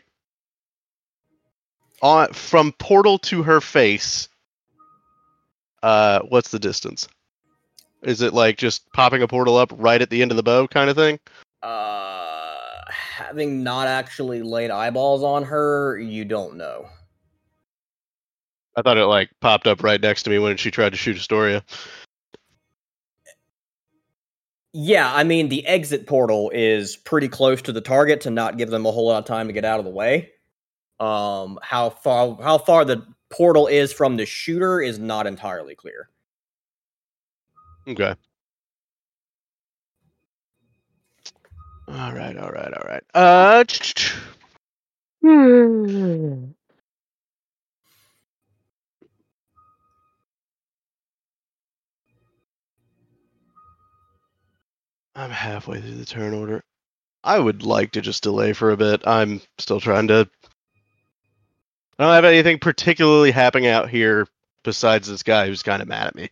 on from portal to her face. Uh, what's the distance? Is it like just popping a portal up right at the end of the bow kind of thing? Uh, having not actually laid eyeballs on her, you don't know. I thought it like popped up right next to me when she tried to shoot Astoria. Yeah, I mean, the exit portal is pretty close to the target to not give them a whole lot of time to get out of the way. Um, how far how far the portal is from the shooter is not entirely clear. Okay. All right, all right, all right. Uh, I'm halfway through the turn order. I would like to just delay for a bit. I'm still trying to. I don't have anything particularly happening out here besides this guy who's kind of mad at me.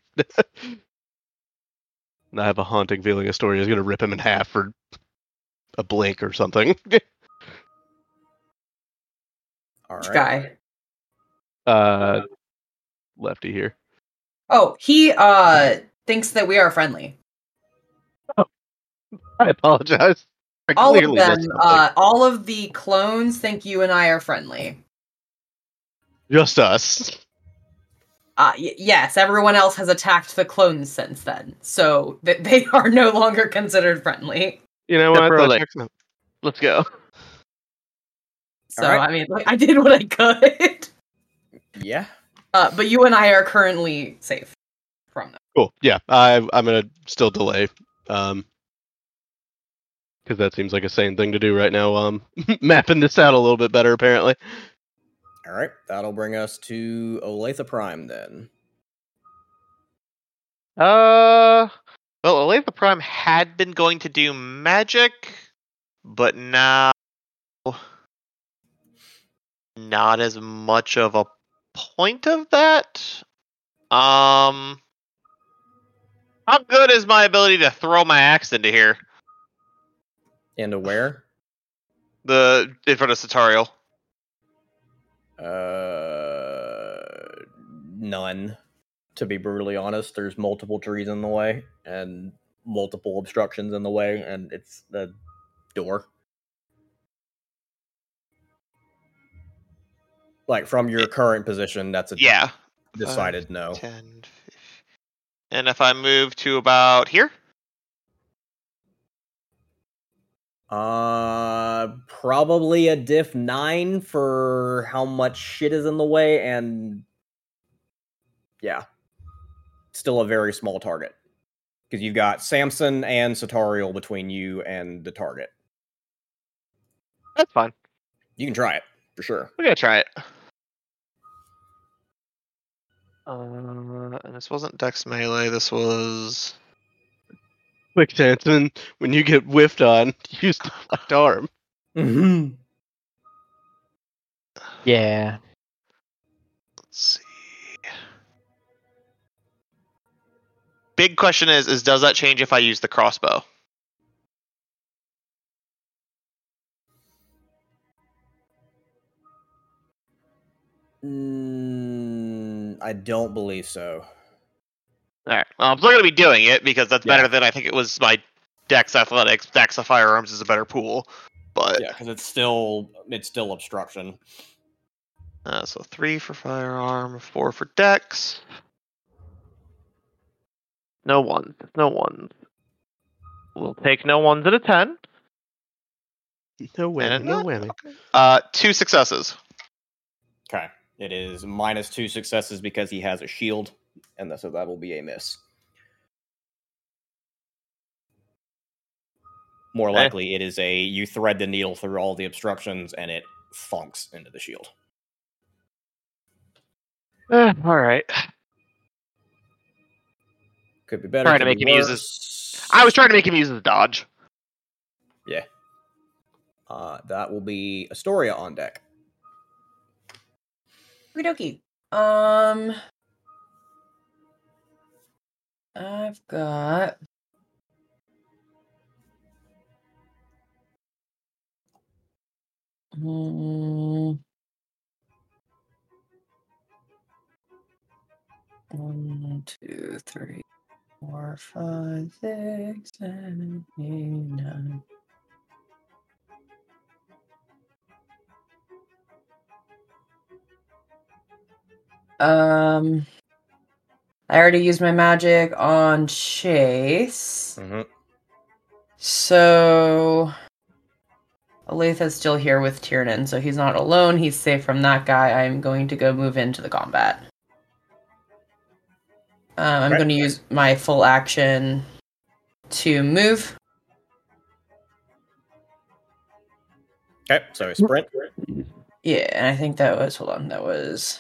And I have a haunting feeling Astoria is going to rip him in half for a blink or something. All Which right. guy? uh, lefty here. Oh, he uh thinks that we are friendly. I apologize. I All clearly of missed them, something. uh, all of the clones think you and I are friendly. Just us. Uh, y- yes, everyone else has attacked the clones since then, so th- they are no longer considered friendly. You know The what? pro That like- checks out. Let's go. So, Alright. I mean, like, I did what I could. Yeah. Uh, but you and I are currently safe from them. Cool. Yeah, I, I'm gonna still delay, um, because that seems like a sane thing to do right now. Um, mapping this out a little bit better, apparently. All right. That'll bring us to Olathe Prime then. Uh, well, Olathe Prime had been going to do magic, but now not as much of a point of that. Um, how good is my ability to throw my axe into here? Into where? The in front of Satariel. Uh, none. To be brutally honest, there's multiple trees in the way and multiple obstructions in the way, and it's the door. Like from your current position, that's a Yeah. decided no. ten, fifteen. And if I move to about here? Uh, probably a diff nine for how much shit is in the way, and yeah, still a very small target because you've got Samson and Satariel between you and the target. That's fine. You can try it for sure. We're gonna try it. Uh, and this wasn't Dex Melee, this was... Quick, Samson, when you get whiffed on, use the left arm. Mm-hmm. Yeah. Let's see. Big question is, is does that change if I use the crossbow? Mm, I don't believe so. Alright, well, I'm still going to be doing it because that's Yeah. better than I think it was my Dex Athletics. Dex of Firearms is a better pool. But Yeah, because it's still it's still obstruction. uh, so three for Firearm, four for Dex. No ones. No ones. We'll take no ones at a ten. No whammy, And no not- whammy. Uh, two successes. Okay, it is minus two successes because he has a shield, and so that will be a miss. More Okay. likely, it is a you thread the needle through all the obstructions, and it funks into the shield. Uh, all right. Could be better. Trying to could make be him use worse. I was trying to make him use his dodge. Yeah. Uh, that will be Astoria on deck. Okie dokie. Um, I've got. Mm, one, two, three, four, five, six, seven, eight, nine. Um, I already used my magic on Chase. Mm-hmm. So Olathe still here with Tiernan, so he's not alone. He's safe from that guy. I'm going to go move into the combat. Uh, I'm Okay. going to use my full action to move. Okay, so sprint. Yeah, and I think that was, hold on, that was,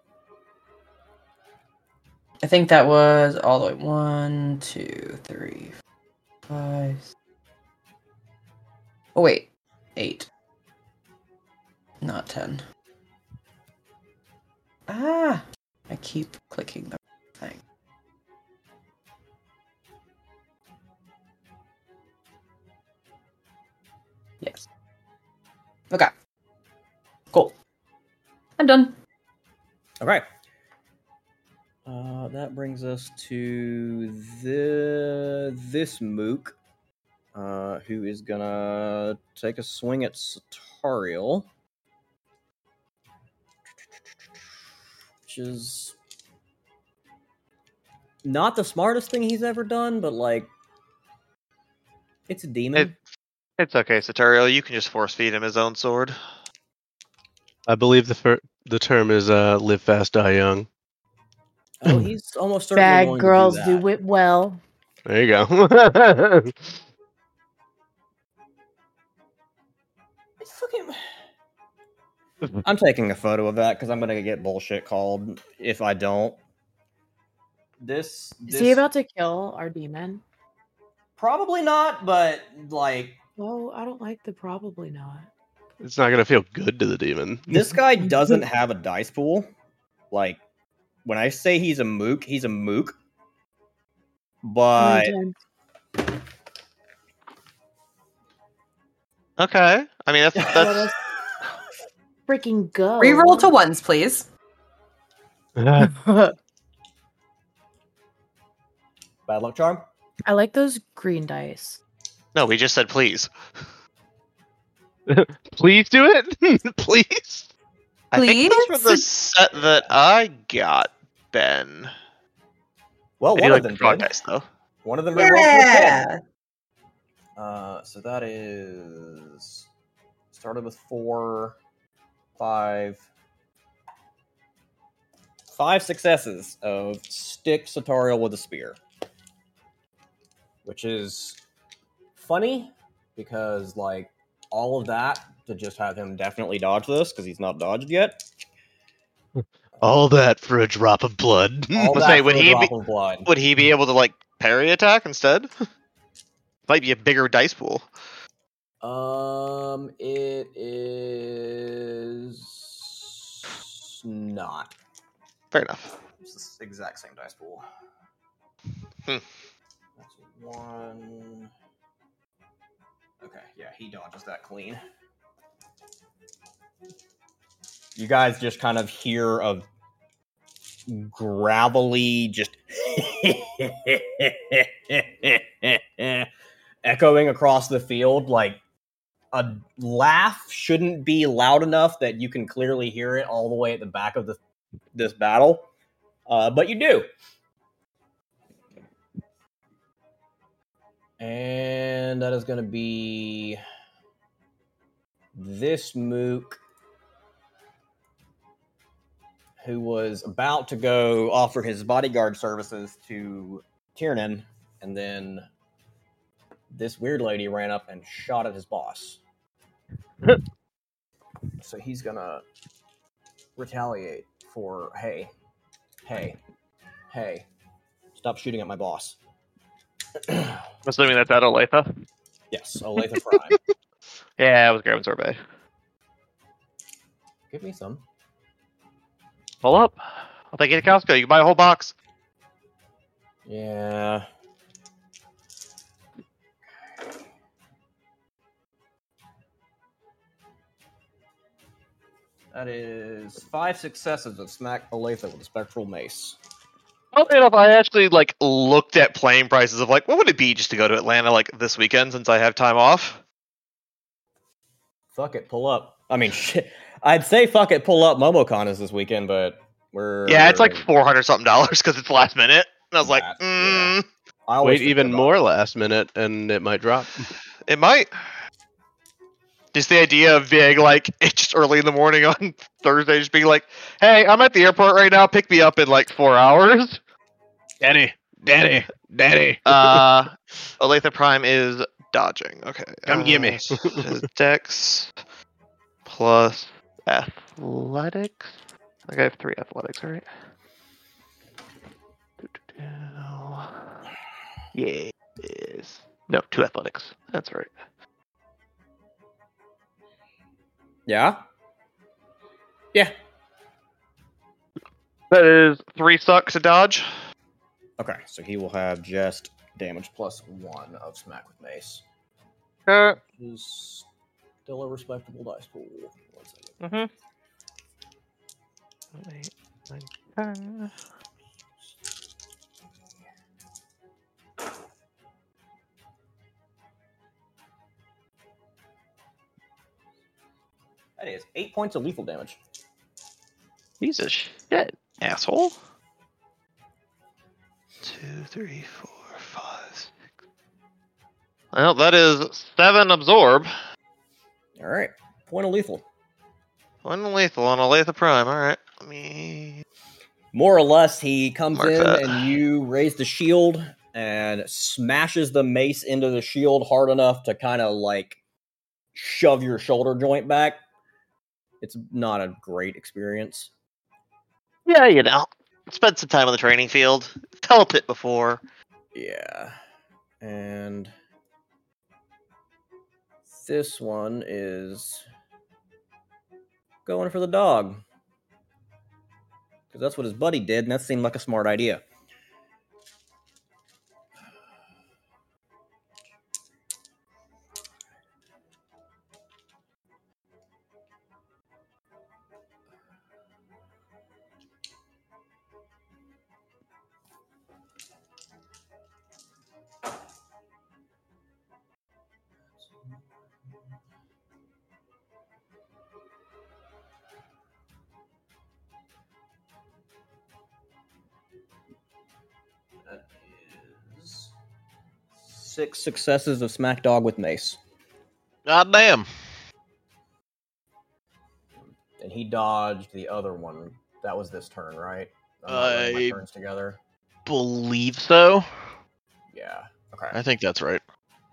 I think that was all the way, one, two, three, five, oh wait, eight, not ten. Ah, I keep clicking the thing. Yes. Okay. Cool. I'm done. Okay. Uh, that brings us to the this mook, uh, who is gonna take a swing at Satariel, which is not the smartest thing he's ever done, but like, it's a demon. It, it's okay, Satariel. You can just force feed him his own sword. I believe the fir- the term is uh, "live fast, die young." Oh, he's almost certainly Bad going girls to do, do it well. There you go. It's fucking. I'm taking a photo of that because I'm gonna get bullshit called if I don't. This, Is this he about to kill our demon? probably not, but like Oh, I don't like the probably not. It's not gonna feel good to the demon. this guy doesn't have a dice pool. Like when I say he's a mook, he's a mook. But Okay. I mean, that's Let that's us freaking go. Reroll to ones, please. bad luck charm. I like those green dice. no. We just said please. Please do it, please. I think those were the Please? set that I got, Ben. Well, I one do of like them the frog did. dice though. One of them rerolled to a Yeah. ten. Uh, so that is started with four, five, five successes of stick Satariel with a spear, which is funny because like all of that to just have him definitely dodge this because he's not dodged yet. All that for a drop of blood. All Let's that say, for would a he drop be- of blood. Would he be able to like parry attack instead? Might be a bigger dice pool. Um, it is not. Fair enough. It's the exact same dice pool. Hmm. That's one. Okay, yeah, he dodges that clean. You guys just kind of hear a gravelly, just echoing across the field. Like a laugh shouldn't be loud enough that you can clearly hear it all the way at the back of the this battle, uh, but you do. And that is going to be this mook who was about to go offer his bodyguard services to Tiernan, and then this weird lady ran up and shot at his boss. So he's going to retaliate for, hey, hey, hey, stop shooting at my boss. I'm assuming that's out of Olathe. Yes, Olathe Prime. Yeah, I was grabbing sorbet. Give me some. Pull up. I'll take it to Costco. You can buy a whole box. Yeah. That is five successes of smack Olathe with a spectral mace. Oddly enough, I actually like looked at plane prices of like, what would it be just to go to Atlanta like this weekend since I have time off? Fuck it, pull up. I mean, shit. I'd say fuck it, pull up. MomoCon is this weekend, but we're Yeah, it's like four hundred something dollars because it's last minute. And I was like, That, mm, yeah. I always Wait even forget more about last minute, and it might drop. it might. Just the idea of being like, it's just early in the morning on Thursday, just being like, hey, I'm at the airport right now. Pick me up in like four hours. Daddy, daddy, daddy. Uh, Olathe Prime is dodging. Okay. Come uh, get me. his Dex plus athletics. I think I have three athletics, right? Yes. No, two athletics. That's right. Yeah? Yeah. That is three sucks to dodge. Okay, so he will have just damage plus one of smack with mace. Okay. Which is still a respectable dice pool. One second. Mm-hmm. Eight, nine, ten. That is eight points of lethal damage. Piece of shit, asshole. Two, three, four, five, six. Well, that is seven absorb. All right, point of lethal. One lethal on a Latha Prime. All right, let me. More or less, he comes Mark in that. and you raise the shield and smashes the mace into the shield hard enough to kind of like shove your shoulder joint back. It's not a great experience. Yeah, you know, spent some time on the training field. Felt it before. Yeah. And this one is going for the dog. Because that's what his buddy did, and that seemed like a smart idea. That is six successes of Smack Dog with Mace. God damn. And he dodged the other one. That was this turn, right? I'm not running my I- turns together. Believe so. Yeah. Okay. I think that's right.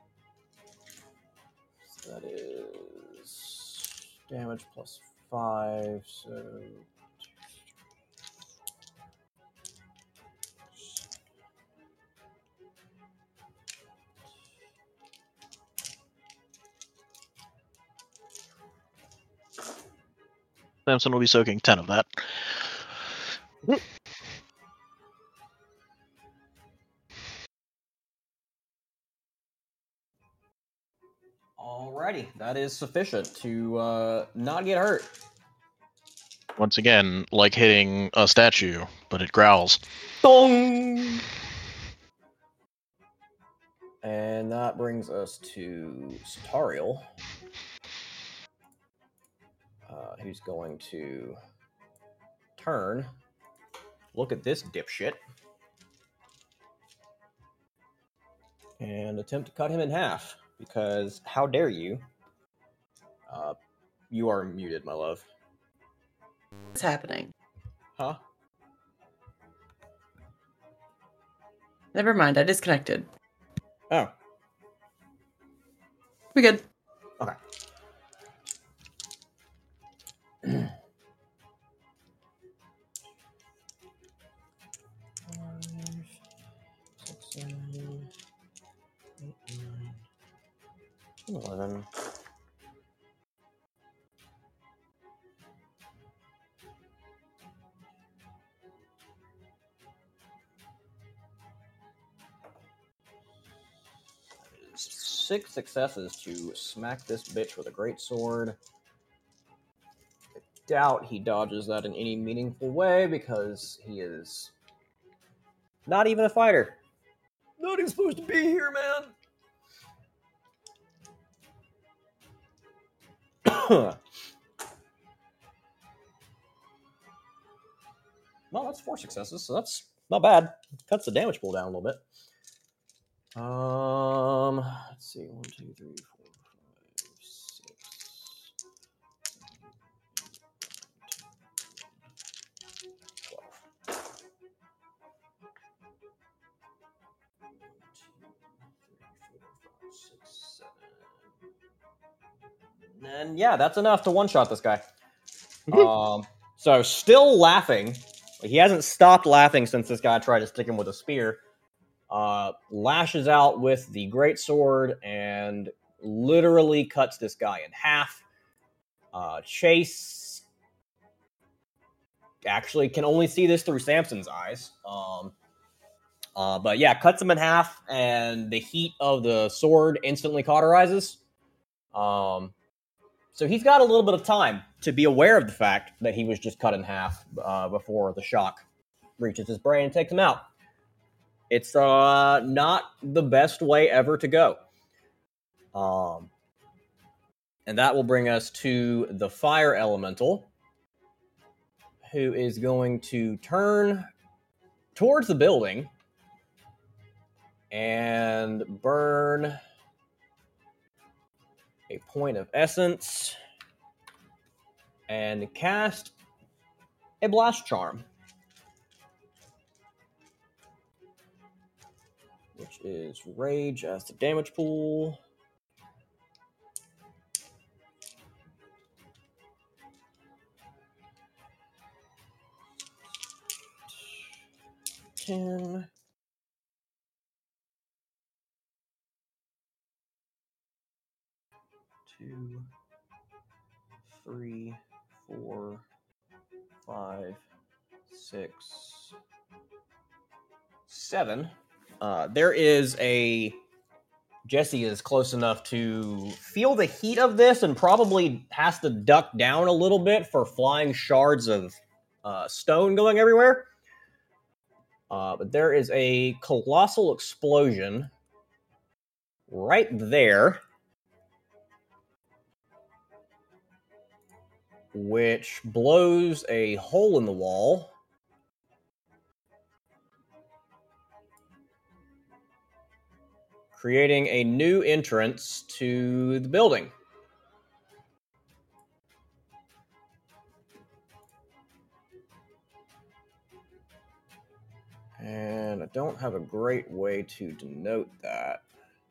So that is damage plus five, so Samson will be soaking ten of that. alrighty. That is sufficient to uh, not get hurt. Once again, like hitting a statue, but it growls. Dong! And that brings us to Stariel. Uh, who's going to turn. Look at this dipshit. And attempt to cut him in half. Because how dare you? Uh, you are muted, my love. What's happening? Huh? Never mind, I disconnected. Oh. We good. Okay. Eleven. Six successes to smack this bitch with a great sword. I doubt he dodges that in any meaningful way because he is not even a fighter. Not even supposed to be here, man. Well, that's four successes, so that's not bad. Cuts the damage pool down a little bit. Um, let's see. One, two, three, four, five, six. twelve. Six, seven. And yeah, that's enough to one-shot this guy. um, so still laughing. He hasn't stopped laughing since this guy tried to stick him with a spear. Uh, lashes out with the greatsword and literally cuts this guy in half. Uh, Chase actually can only see this through Samson's eyes. Um, uh, but yeah, cuts him in half, and the heat of the sword instantly cauterizes. Um, so he's got a little bit of time to be aware of the fact that he was just cut in half uh, before the shock reaches his brain and takes him out. It's uh, not the best way ever to go. Um, And that will bring us to the fire elemental, who is going to turn towards the building and burn a point of essence and cast a blast charm, which is rage as the damage pool. ten. Two, three, four, five, six, seven. Uh, there is a... Jesse is close enough to feel the heat of this and probably has to duck down a little bit for flying shards of uh, stone going everywhere. Uh, but there is a colossal explosion right there, which blows a hole in the wall. Creating a new entrance to the building. And I don't have a great way to denote that.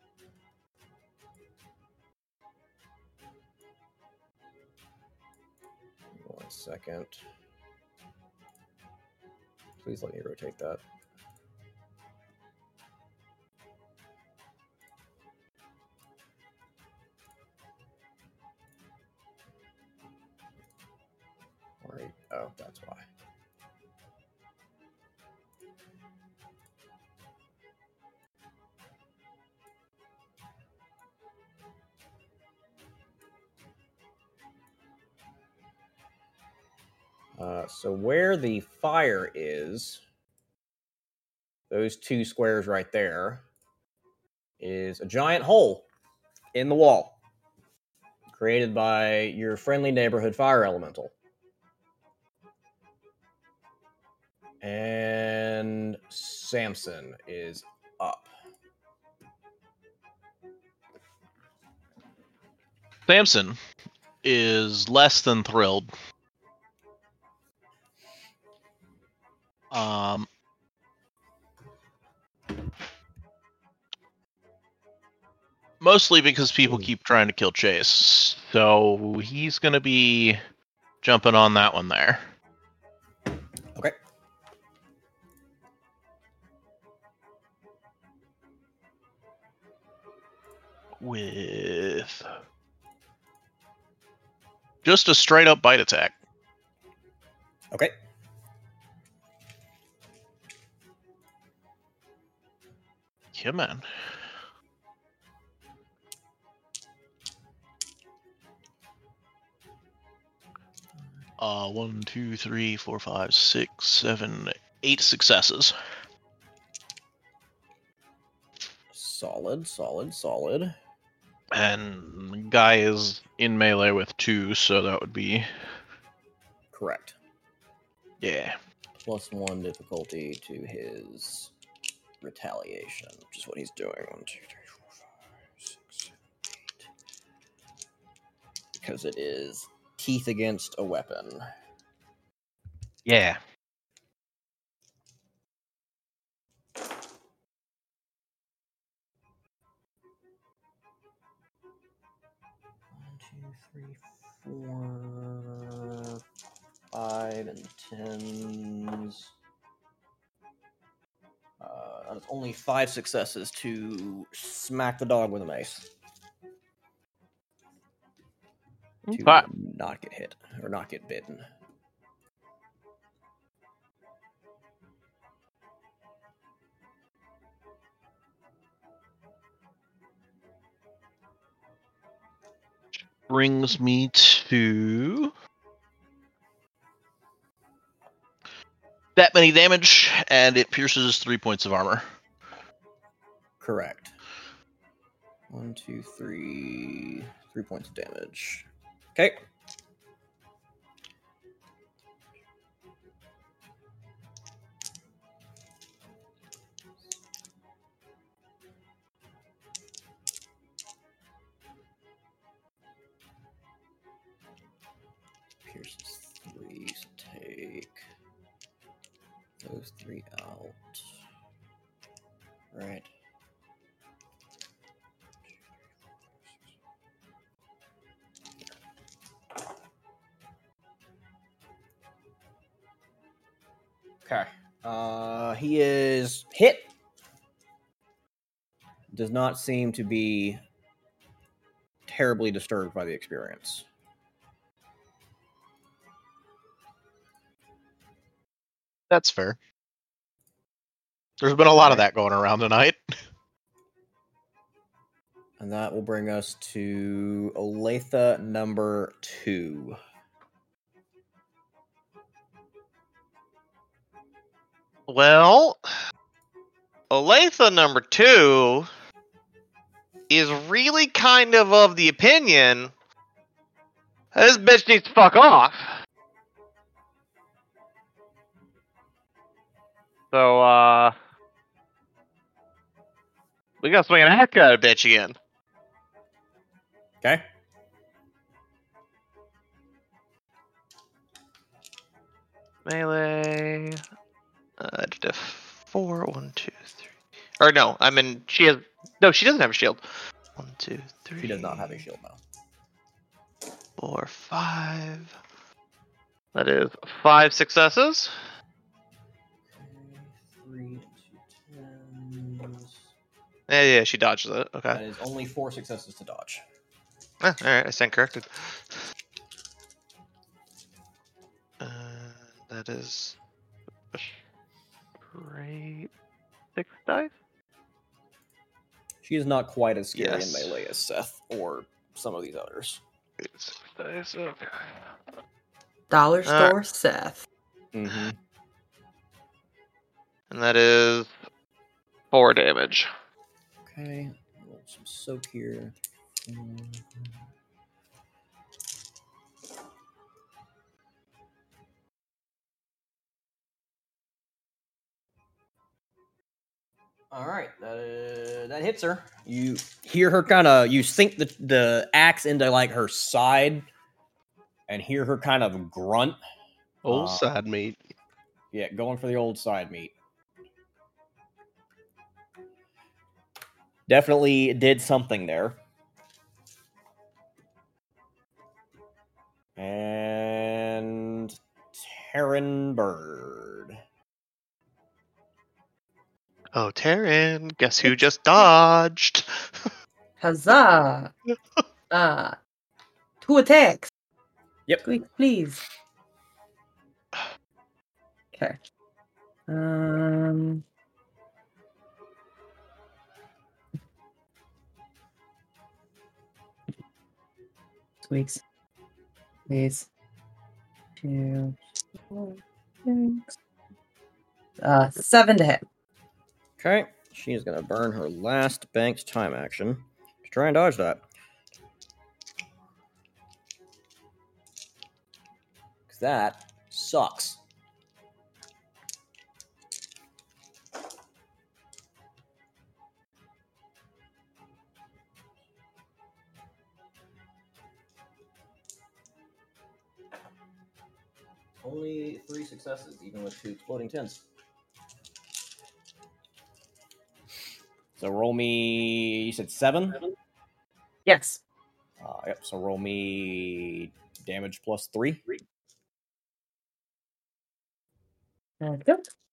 One second. Please let me rotate that. Right. Oh, that's why. Uh, so where the fire is, those two squares right there, is a giant hole in the wall created by your friendly neighborhood fire elemental. And Samson is up. Samson is less than thrilled. Um, mostly because people keep trying to kill Chase. So he's going to be jumping on that one there. Okay. With just a straight up bite attack. Okay. Yeah, man. Uh, one, two, three, four, five, six, seven, eight successes. Solid, solid, solid. And the guy is in melee with two, so that would be... Correct. Yeah. Plus one difficulty to his retaliation, which is what he's doing. One, two, three, four, five, six, seven, eight. Because it is teeth against a weapon. Yeah. One, two, three, four, five, and tens. Uh, that's only five successes to smack the dog with a mace. To Five. not get hit, or not get bitten. Brings me to... that many damage, and it pierces three points of armor. Correct. One, two, three, Three points of damage. Okay. Pierces three, so take those three out. Right. Okay. Uh, he is hit. Does not seem to be terribly disturbed by the experience. That's fair. There's been a lot of that going around tonight. And that will bring us to Olathe number two. Well, Olathe number two is really kind of of the opinion that this bitch needs to fuck off. So, uh, we gotta swing a heck out of bitch again. Okay. Melee. Uh, four, one, two, three. Or no, I mean, she has. No, she doesn't have a shield. One, two, three. She does not have a shield now. Four, five. That is five successes. Three, two, tens. Yeah, yeah, she dodges it. Okay. That is only four successes to dodge. Ah, alright, I stand corrected. Uh, that is. Great. Six dice? She is not quite as scary Yes. in melee as Seth or some of these others. Six dice, okay. Dollar Alright. store Seth. Mm-hmm. And that is four damage. Okay. Roll some soak here. All right, uh, that hits her. You hear her kind of. You sink the the axe into like her side, and hear her kind of grunt. Old Uh, side meat. Yeah, going for the old side meat. Definitely did something there. And Terran Bird. Oh, Terran, guess who just dodged? Huzzah! uh, two attacks. Yep. Quick, please. Okay. Um. Squeaks. Please. Two. Four, six. Uh, seven to hit. Okay, she is going to burn her last banked time action to try and dodge that. Because that sucks. Only three successes, even with two exploding tens. So roll me. You said seven? Yes. Uh, yep. So roll me damage plus three. There we go.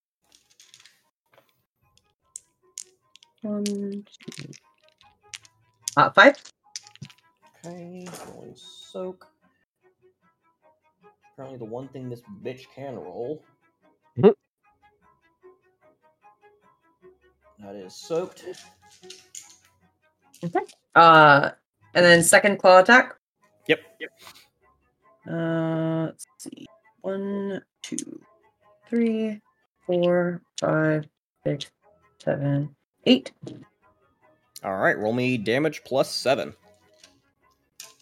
One, two. Uh, five. Okay. Rolling soak. Apparently, the one thing this bitch can roll. That is soaked. Okay. Uh, and then second claw attack. Yep. Uh, let's see. One, two, three, four, five, six, seven, eight. All right. Roll me damage plus seven.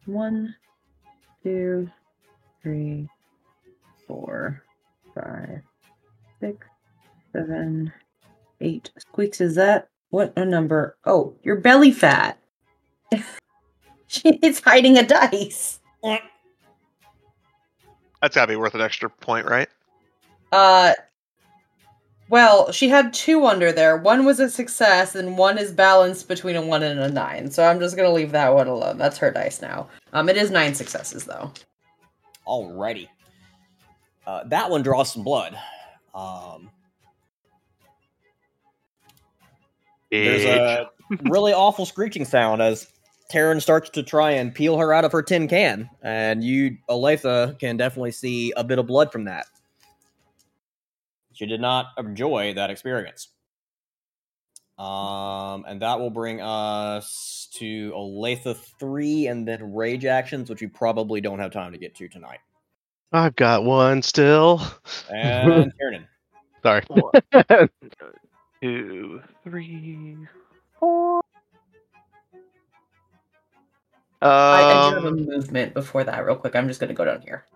One, two, three, four, five, six, seven, eight. Squeaks, is that what a number? Oh, your belly fat. She's hiding a dice. That's gotta be worth an extra point, right? Uh, well, she had two under there. One was a success, and one is balanced between a one and a nine. So I'm just gonna leave that one alone. That's her dice now. Um, it is nine successes though. Alrighty. Uh, that one draws some blood. Um, there's a really awful screeching sound as Taryn starts to try and peel her out of her tin can, and you, Olathe, can definitely see a bit of blood from that. She did not enjoy that experience. Um, and that will bring us to Olathe three and then rage actions, which you probably don't have time to get to tonight. I've got one still. And Tiernan. Sorry. One, two, three, four. Um, I, I do have a movement before that, real quick. I'm just gonna go down here.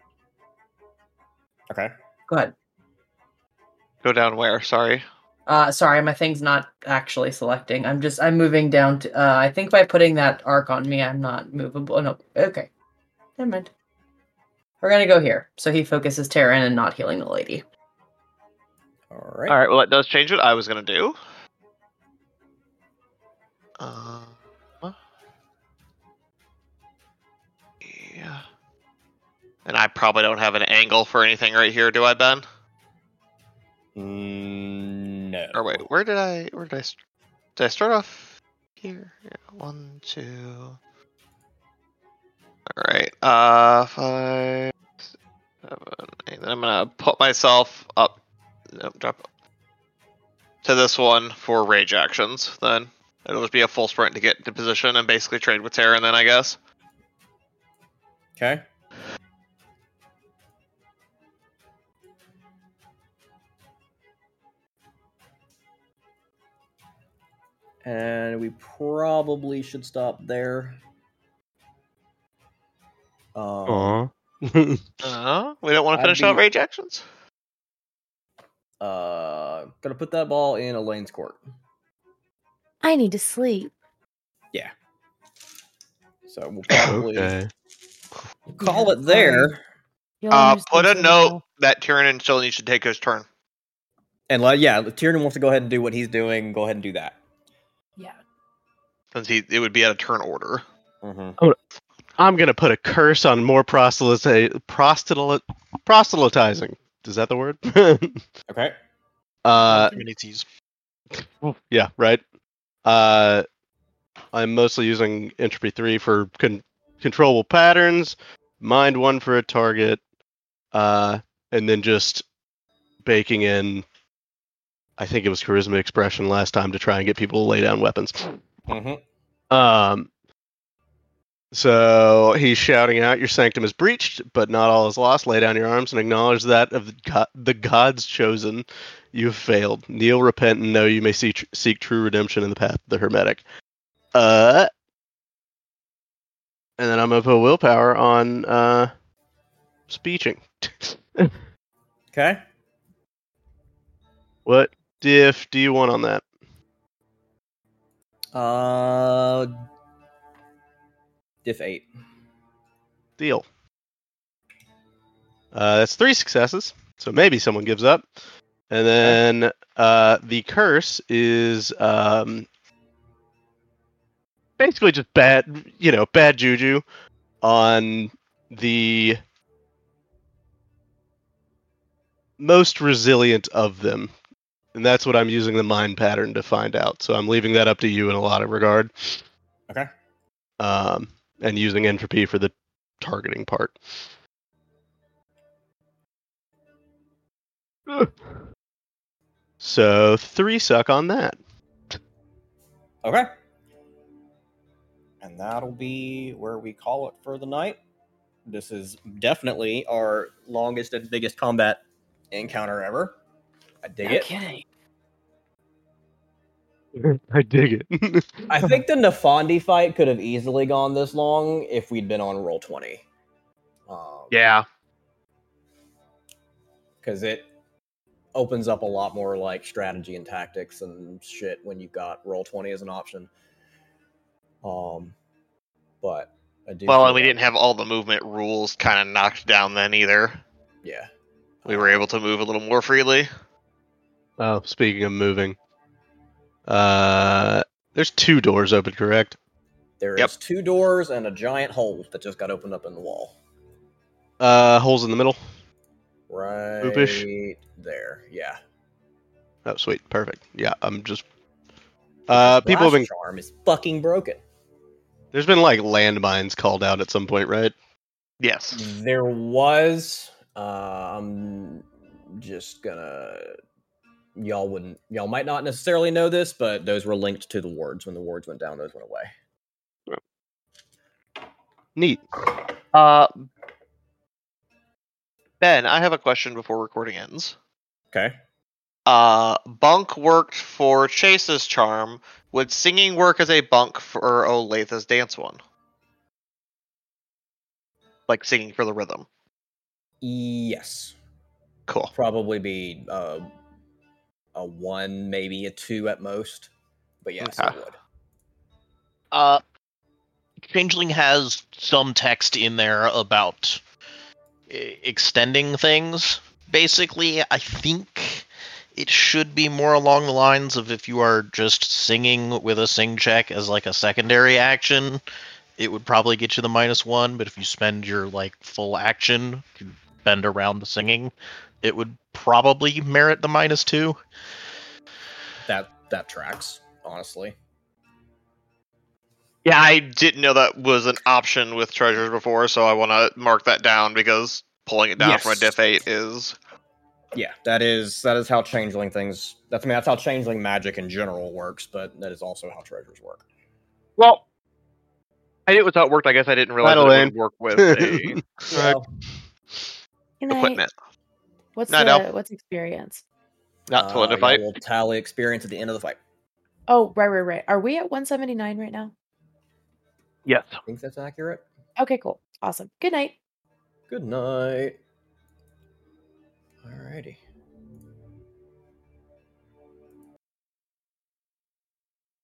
Okay. Go ahead. go down where? Sorry. Uh, sorry, my thing's not actually selecting. I'm just I'm moving down to. Uh, I think by putting that arc on me, I'm not movable. No, okay. Never mind. We're gonna go here. So he focuses Taryn and not healing the lady. All right. All right. Well, that does change what I was gonna do. Uh, yeah. And I probably don't have an angle for anything right here, do I, Ben? Mm, no. Or wait, where did I? Where did I? st- Did I start off here? Yeah, one, two. All right. Uh, five, seven, eight. Then I'm gonna put myself up. Nope, drop to this one for rage actions. Then it'll just be a full sprint to get into position and basically trade with Terran. Then I guess. Okay. And we probably should stop there. Um, Aw. Uh, we don't want to I'd finish out be- rage actions. uh, gonna put that ball in Elaine's court. I need to sleep. Yeah. So we'll probably Okay. call Yeah, it there. You'll Uh, understand put a so note well. that Tyrion still needs to take his turn. And like, yeah, Tiernan wants to go ahead and do what he's doing. Go ahead and do that. Yeah. Since he, it would be at a turn order. Mm-hmm. I'm gonna put a curse on more proselyti- prostelyt- proselytizing. Is that the word? Okay. uh, Communities. yeah, right. Uh, I'm mostly using entropy three for con- controllable patterns, mind one for a target, uh, and then just baking in. I think it was charisma expression last time to try and get people to lay down weapons. Mm-hmm. Um, so he's shouting out, "Your sanctum is breached, but not all is lost. Lay down your arms and acknowledge that of the, go- the gods chosen, you have failed. Kneel, repent, and know you may seek, seek true redemption in the path of the Hermetic." Uh, and then I'm gonna put willpower on uh, speeching. Okay. What diff do you want on that? Uh, diff eight. Deal. Uh, that's three successes, so maybe someone gives up. And then uh, the curse is um, basically just bad, you know, bad juju on the most resilient of them. And that's what I'm using the mind pattern to find out. So I'm leaving that up to you in a lot of regard. Okay. Um, and using entropy for the targeting part. So three suck on that. Okay. And that'll be where we call it for the night. This is definitely our longest and biggest combat encounter ever. I dig No it. kidding. I dig it. I think the Nafandi fight could have easily gone this long if we'd been on roll twenty. Um, Yeah. because it opens up a lot more like strategy and tactics and shit when you've got roll twenty as an option. Um, but I do. Well, feel and we like- didn't have all the movement rules kind of knocked down then either. Yeah, We were able to move a little more freely. Oh, speaking of moving, uh, there's two doors open, correct? There is Yep. two doors and a giant hole that just got opened up in the wall. Uh, holes in the middle. Right Oopish. there. Yeah. Oh, sweet, perfect. Yeah, I'm just. Uh, Because people have Blast been. charm is fucking broken. There's been like landmines called out at some point, right? Yes. There was. Uh, I'm just gonna. Y'all wouldn't. Y'all might not necessarily know this, but those were linked to the wards. When the wards went down, those went away. Neat. Uh, Ben, I have a question before recording ends. Okay. Uh, bunk worked for Chase's charm. Would singing work as a bunk for Olathe's dance one? Like singing for the rhythm. Yes. Cool. Probably be uh, a one, maybe a two at most. But yes, Okay. it would. Uh, Changeling has some text in there about e- extending things. Basically, I think it should be more along the lines of if you are just singing with a sing check as like a secondary action, it would probably get you the minus one. But if you spend your like full action to bend around the singing, it would probably merit the minus two. That that tracks, honestly. Yeah, I didn't know that was an option with treasures before, so I want to mark that down because pulling it down from a Yes. diff eight is. Yeah, that is that is how changeling things. That's I mean that's how changeling magic in general works, but that is also how treasures work. Well, I knew it was how it worked. I guess I didn't realize Battle that it lane. would work with a Well, Good night. equipment. What's Night, the Al. what's experience? Not uh, to win a y'all fight. will tally experience at the end of the fight. Oh, right, right, right. Are we at one seventy-nine right now? Yes. I think that's accurate. Okay, cool. Awesome. Good night. Good night. Alrighty.